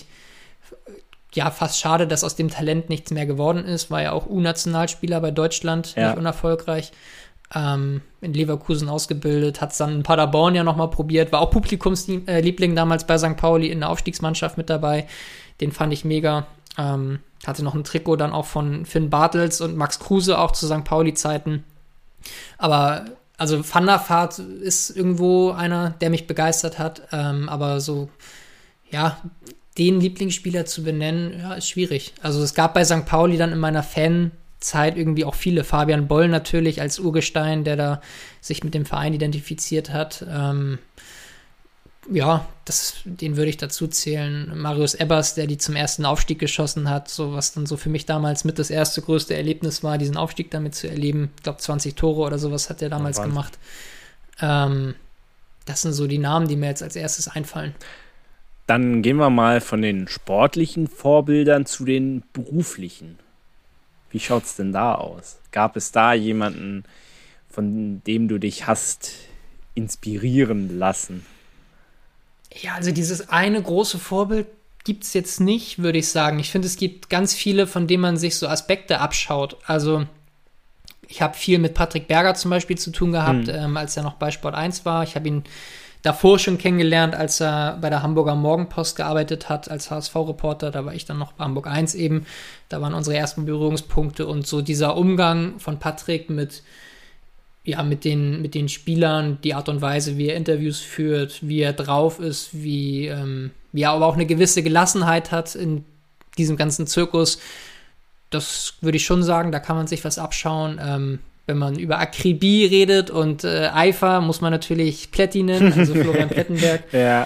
ja fast schade, dass aus dem Talent nichts mehr geworden ist. War ja auch U-Nationalspieler bei Deutschland, ja. nicht unerfolgreich. Ähm, in Leverkusen ausgebildet, hat es dann in Paderborn ja nochmal probiert, war auch Publikumsliebling damals bei Sankt Pauli in der Aufstiegsmannschaft mit dabei. Den fand ich mega. Ähm, hatte noch ein Trikot dann auch von Finn Bartels und Max Kruse auch zu Sankt Pauli-Zeiten. Aber also Van der Vaart ist irgendwo einer, der mich begeistert hat, ähm, aber so, ja, den Lieblingsspieler zu benennen, ja, ist schwierig. Also es gab bei Sankt Pauli dann in meiner Fanzeit irgendwie auch viele. Fabian Boll natürlich als Urgestein, der da sich mit dem Verein identifiziert hat. Ähm, ja, das, den würde ich dazu zählen. Marius Ebbers, der die zum ersten Aufstieg geschossen hat, so was dann so für mich damals mit das erste größte Erlebnis war, diesen Aufstieg damit zu erleben. Ich glaube, zwanzig Tore oder sowas hat er damals ja, gemacht. Ähm, das sind so die Namen, die mir jetzt als erstes einfallen. Dann gehen wir mal von den sportlichen Vorbildern zu den beruflichen. Wie schaut's denn da aus? Gab es da jemanden, von dem du dich hast inspirieren lassen? Ja, also dieses eine große Vorbild gibt es jetzt nicht, würde ich sagen. Ich finde, es gibt ganz viele, von denen man sich so Aspekte abschaut. Also ich habe viel mit Patrick Berger zum Beispiel zu tun gehabt, mhm. ähm, als er noch bei Sport eins war. Ich habe ihn davor schon kennengelernt, als er bei der Hamburger Morgenpost gearbeitet hat, als H S V-Reporter. Da war ich dann noch bei Hamburg eins eben. Da waren unsere ersten Berührungspunkte. Und so dieser Umgang von Patrick mit ja, mit den, mit den Spielern, die Art und Weise, wie er Interviews führt, wie er drauf ist, wie, ähm, wie er aber auch eine gewisse Gelassenheit hat in diesem ganzen Zirkus. Das würde ich schon sagen, da kann man sich was abschauen. Ähm, wenn man über Akribie redet und äh, Eifer, muss man natürlich Plätti nennen, also Florian Plettenberg, ja.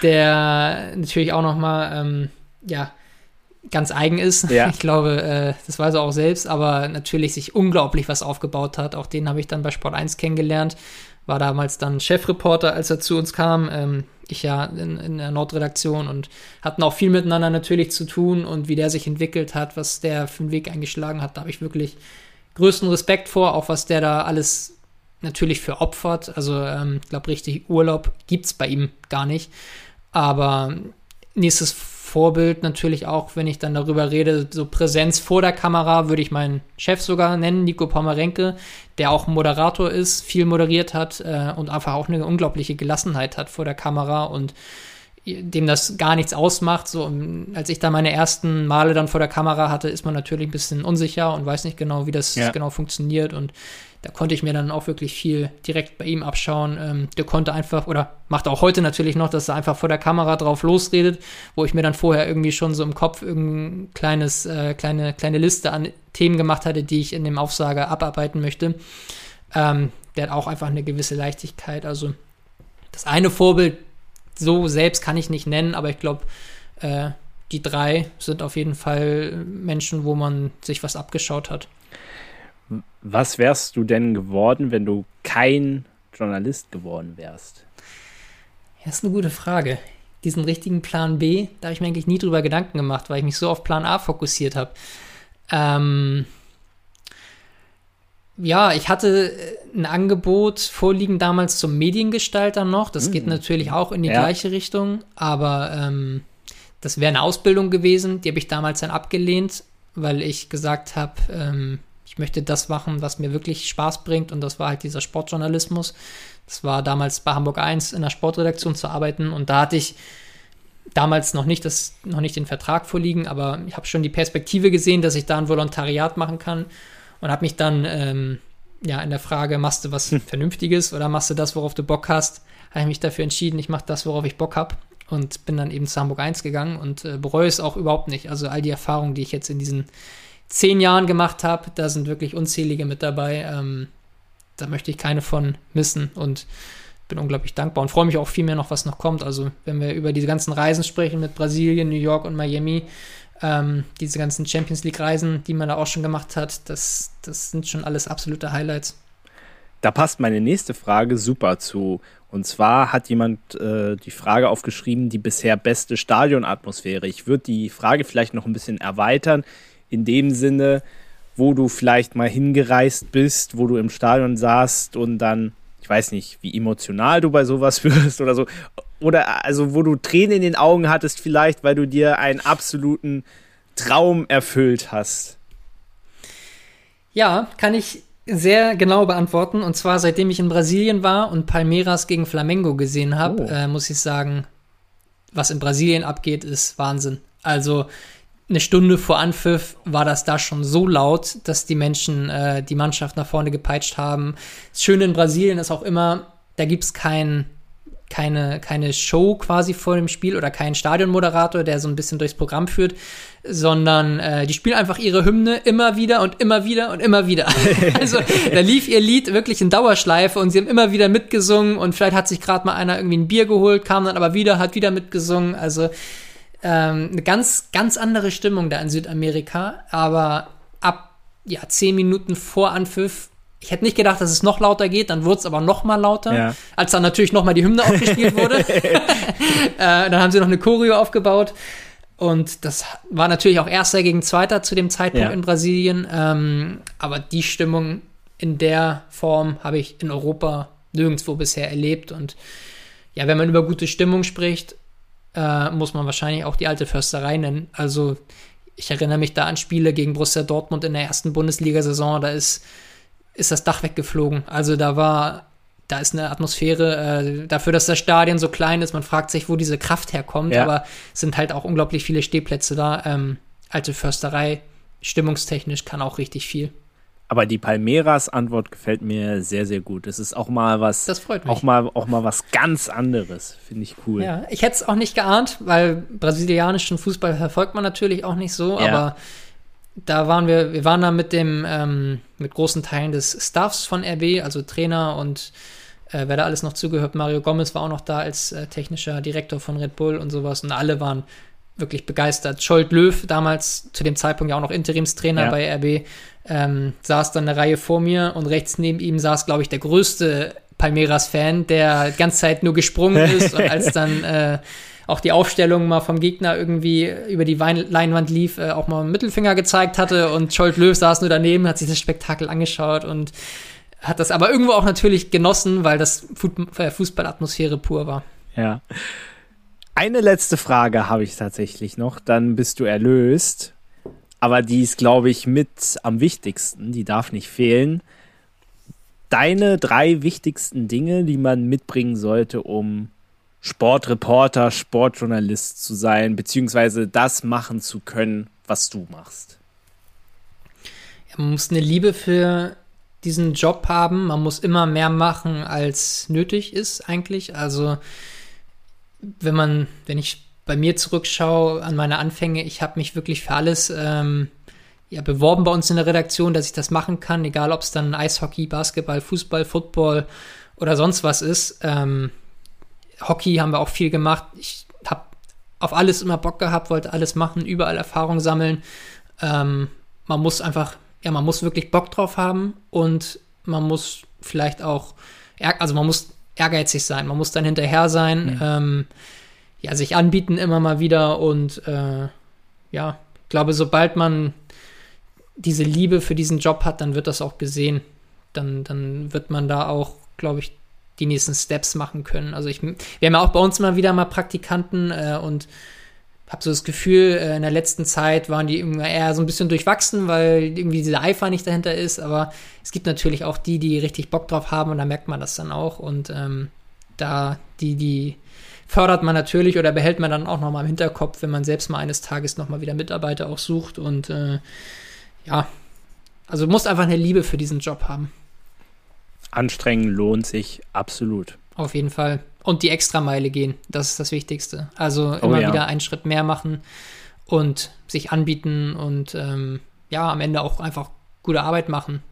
der natürlich auch nochmal, ähm, ja, ganz eigen ist. Ja. Ich glaube, äh, das weiß er auch selbst, aber natürlich sich unglaublich was aufgebaut hat. Auch den habe ich dann bei Sport eins kennengelernt. War damals dann Chefreporter, als er zu uns kam. Ähm, ich ja in, in der Nordredaktion und hatten auch viel miteinander natürlich zu tun und wie der sich entwickelt hat, was der für einen Weg eingeschlagen hat, da habe ich wirklich größten Respekt vor, auch was der da alles natürlich für opfert. Also ähm, ich glaube, richtig Urlaub gibt es bei ihm gar nicht. Aber nächstes Vorbild natürlich auch, wenn ich dann darüber rede, so Präsenz vor der Kamera, würde ich meinen Chef sogar nennen, Nico Pomerenke, der auch Moderator ist, viel moderiert hat äh, und einfach auch eine unglaubliche Gelassenheit hat vor der Kamera und dem das gar nichts ausmacht. So, als ich da meine ersten Male dann vor der Kamera hatte, ist man natürlich ein bisschen unsicher und weiß nicht genau, wie das ja. genau funktioniert und da konnte ich mir dann auch wirklich viel direkt bei ihm abschauen. Ähm, der konnte einfach, oder macht auch heute natürlich noch, dass er einfach vor der Kamera drauf losredet, wo ich mir dann vorher irgendwie schon so im Kopf irgendein kleines, äh, kleine, kleine Liste an Themen gemacht hatte, die ich in dem Aufsager abarbeiten möchte. Ähm, der hat auch einfach eine gewisse Leichtigkeit. Also das eine Vorbild so selbst kann ich nicht nennen, aber ich glaube, äh, die drei sind auf jeden Fall Menschen, wo man sich was abgeschaut hat. Was wärst du denn geworden, wenn du kein Journalist geworden wärst? Ja, das ist eine gute Frage. Diesen richtigen Plan B, da habe ich mir eigentlich nie drüber Gedanken gemacht, weil ich mich so auf Plan A fokussiert habe. Ähm ja, ich hatte ein Angebot vorliegen damals zum Mediengestalter noch. Das mm. geht natürlich auch in die ja. gleiche Richtung, aber ähm, das wäre eine Ausbildung gewesen, die habe ich damals dann abgelehnt, weil ich gesagt habe, ähm, ich möchte das machen, was mir wirklich Spaß bringt, und das war halt dieser Sportjournalismus. Das war damals bei Hamburg eins in der Sportredaktion zu arbeiten, und da hatte ich damals noch nicht, das, noch nicht den Vertrag vorliegen, aber ich habe schon die Perspektive gesehen, dass ich da ein Volontariat machen kann, und habe mich dann ähm, ja in der Frage, machst du was hm. Vernünftiges oder machst du das, worauf du Bock hast, habe ich mich dafür entschieden, ich mache das, worauf ich Bock habe, und bin dann eben zu Hamburg eins gegangen und äh, bereue es auch überhaupt nicht. Also all die Erfahrungen, die ich jetzt in diesen zehn Jahren gemacht habe, da sind wirklich unzählige mit dabei. Ähm, da möchte ich keine von missen und bin unglaublich dankbar und freue mich auch viel mehr noch, was noch kommt. Also wenn wir über diese ganzen Reisen sprechen mit Brasilien, New York und Miami, ähm, diese ganzen Champions League Reisen, die man da auch schon gemacht hat, das, das sind schon alles absolute Highlights. Da passt meine nächste Frage super zu. Und zwar hat jemand äh, die Frage aufgeschrieben, die bisher beste Stadionatmosphäre. Ich würde die Frage vielleicht noch ein bisschen erweitern, in dem Sinne, wo du vielleicht mal hingereist bist, wo du im Stadion saßt und dann, ich weiß nicht, wie emotional du bei sowas wirst oder so. Oder also, wo du Tränen in den Augen hattest vielleicht, weil du dir einen absoluten Traum erfüllt hast. Ja, kann ich sehr genau beantworten. Und zwar, seitdem ich in Brasilien war und Palmeiras gegen Flamengo gesehen habe, oh. äh, muss ich sagen, was in Brasilien abgeht, ist Wahnsinn. Also eine Stunde vor Anpfiff war das da schon so laut, dass die Menschen äh, die Mannschaft nach vorne gepeitscht haben. Das Schöne in Brasilien ist auch immer, da gibt es kein, keine, keine Show quasi vor dem Spiel oder keinen Stadionmoderator, der so ein bisschen durchs Programm führt, sondern äh, die spielen einfach ihre Hymne immer wieder und immer wieder und immer wieder. Also da lief ihr Lied wirklich in Dauerschleife und sie haben immer wieder mitgesungen, und vielleicht hat sich gerade mal einer irgendwie ein Bier geholt, kam dann aber wieder, hat wieder mitgesungen. Also ähm, eine ganz, ganz andere Stimmung da in Südamerika, aber ab ja, zehn Minuten vor Anpfiff, ich hätte nicht gedacht, dass es noch lauter geht, dann wurde es aber noch mal lauter, ja. Als dann natürlich noch mal die Hymne aufgespielt wurde. äh, dann haben sie noch eine Choreo aufgebaut. Und das war natürlich auch Erster gegen Zweiter zu dem Zeitpunkt ja. in Brasilien. Ähm, aber die Stimmung in der Form habe ich in Europa nirgendwo bisher erlebt. Und ja, wenn man über gute Stimmung spricht, äh, muss man wahrscheinlich auch die alte Försterei nennen. Also ich erinnere mich da an Spiele gegen Borussia Dortmund in der ersten Bundesliga-Saison. Da ist, ist das Dach weggeflogen. Also da war... Da ist eine Atmosphäre, äh, dafür, dass das Stadion so klein ist. Man fragt sich, wo diese Kraft herkommt. Ja. Aber es sind halt auch unglaublich viele Stehplätze da. Ähm, alte Försterei, stimmungstechnisch kann auch richtig viel. Aber die Palmeiras-Antwort gefällt mir sehr, sehr gut. Es ist auch mal was, das freut mich. Auch mal, auch mal was ganz anderes. Finde ich cool. Ja, ich hätte es auch nicht geahnt, weil brasilianischen Fußball verfolgt man natürlich auch nicht so. Ja. Aber da waren wir, wir waren da mit dem, ähm, mit großen Teilen des Staffs von R B, also Trainer und äh, wer da alles noch zugehört, Mario Gomez war auch noch da als äh, technischer Direktor von Red Bull und sowas, und alle waren wirklich begeistert. Scholt Löw, damals zu dem Zeitpunkt ja auch noch Interimstrainer ja. bei R B, ähm, saß dann eine Reihe vor mir, und rechts neben ihm saß, glaube ich, der größte Palmeiras-Fan, der die ganze Zeit nur gesprungen ist, und als dann äh, auch die Aufstellung mal vom Gegner irgendwie über die Wein- Leinwand lief, äh, auch mal einen Mittelfinger gezeigt hatte, und Scholt Löw saß nur daneben, hat sich das Spektakel angeschaut und hat das aber irgendwo auch natürlich genossen, weil das Fußballatmosphäre pur war. Ja. Eine letzte Frage habe ich tatsächlich noch, dann bist du erlöst. Aber die ist, glaube ich, mit am wichtigsten, die darf nicht fehlen. Deine drei wichtigsten Dinge, die man mitbringen sollte, um Sportreporter, Sportjournalist zu sein, beziehungsweise das machen zu können, was du machst? Ja, man muss eine Liebe für diesen Job haben. Man muss immer mehr machen, als nötig ist eigentlich. Also wenn man, wenn ich bei mir zurückschaue an meine Anfänge, ich habe mich wirklich für alles ähm, ja, beworben bei uns in der Redaktion, dass ich das machen kann, egal ob es dann Eishockey, Basketball, Fußball, Football oder sonst was ist. Ähm, Hockey haben wir auch viel gemacht. Ich habe auf alles immer Bock gehabt, wollte alles machen, überall Erfahrung sammeln. Ähm, man muss einfach, ja, man muss wirklich Bock drauf haben, und man muss vielleicht auch, also man muss ehrgeizig sein, man muss dann hinterher sein, mhm. ähm, ja, sich anbieten immer mal wieder, und äh, ja, ich glaube, sobald man diese Liebe für diesen Job hat, dann wird das auch gesehen. Dann, dann wird man da auch, glaube ich, die nächsten Steps machen können. Also ich, wir haben ja auch bei uns immer wieder mal Praktikanten, äh, und habe so das Gefühl, in der letzten Zeit waren die immer eher so ein bisschen durchwachsen, weil irgendwie dieser Eifer nicht dahinter ist. Aber es gibt natürlich auch die, die richtig Bock drauf haben und da merkt man das dann auch. Und ähm, da die, die fördert man natürlich oder behält man dann auch nochmal im Hinterkopf, wenn man selbst mal eines Tages nochmal wieder Mitarbeiter auch sucht. Und äh, ja, also du musst einfach eine Liebe für diesen Job haben. Anstrengen lohnt sich absolut. Auf jeden Fall. Und die Extrameile gehen, das ist das Wichtigste. Also immer oh, ja. wieder einen Schritt mehr machen und sich anbieten und ähm, ja, am Ende auch einfach gute Arbeit machen.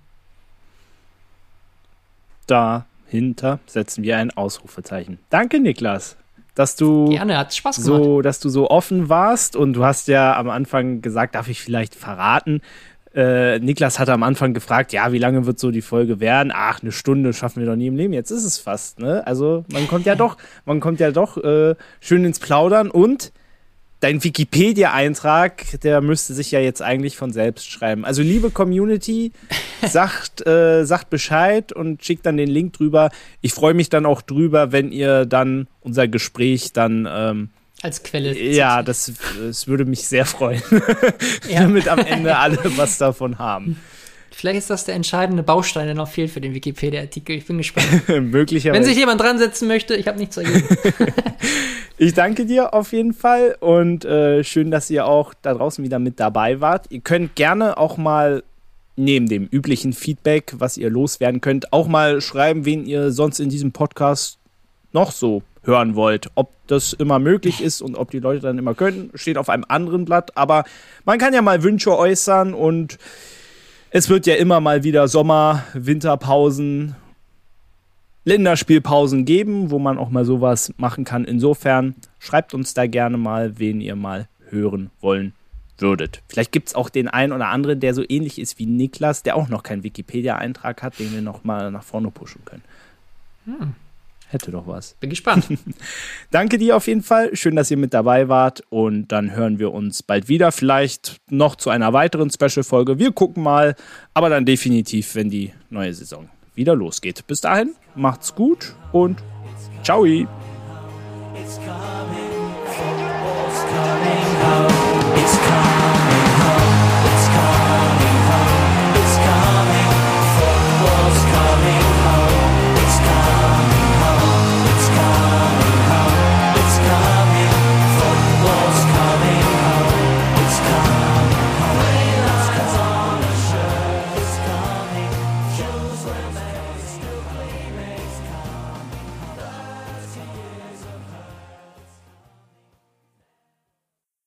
Dahinter setzen wir ein Ausrufezeichen. Danke, Niklas, dass du Gerne, hat Spaß gemacht. so, dass du so offen warst und du hast ja am Anfang gesagt, darf ich vielleicht verraten? Äh, Niklas hatte am Anfang gefragt, ja, wie lange wird so die Folge werden? Ach, eine Stunde schaffen wir doch nie im Leben. Jetzt ist es fast, ne? Also man kommt ja doch, man kommt ja doch äh, schön ins Plaudern und dein Wikipedia-Eintrag, der müsste sich ja jetzt eigentlich von selbst schreiben. Also liebe Community, sagt, äh, sagt Bescheid und schickt dann den Link drüber. Ich freue mich dann auch drüber, wenn ihr dann unser Gespräch dann ähm, als Quelle. Ja, das, das würde mich sehr freuen, ja. damit am Ende alle was davon haben. Vielleicht ist das der entscheidende Baustein, der noch fehlt für den Wikipedia-Artikel. Ich bin gespannt. Möglicherweise. Wenn sich jemand dran setzen möchte, ich habe nichts dagegen. Ich danke dir auf jeden Fall und äh, schön, dass ihr auch da draußen wieder mit dabei wart. Ihr könnt gerne auch mal neben dem üblichen Feedback, was ihr loswerden könnt, auch mal schreiben, wen ihr sonst in diesem Podcast noch so hören wollt. Ob das immer möglich ist und ob die Leute dann immer können, steht auf einem anderen Blatt. Aber man kann ja mal Wünsche äußern und es wird ja immer mal wieder Sommer-, Winterpausen, Länderspielpausen geben, wo man auch mal sowas machen kann. Insofern schreibt uns da gerne mal, wen ihr mal hören wollen würdet. Vielleicht gibt es auch den einen oder anderen, der so ähnlich ist wie Niklas, der auch noch keinen Wikipedia-Eintrag hat, den wir noch mal nach vorne pushen können. Hm. Hätte doch was. Bin gespannt. Danke dir auf jeden Fall. Schön, dass ihr mit dabei wart. Und dann hören wir uns bald wieder. Vielleicht noch zu einer weiteren Special-Folge. Wir gucken mal. Aber dann definitiv, wenn die neue Saison wieder losgeht. Bis dahin, macht's gut und ciao. It's coming, football's coming.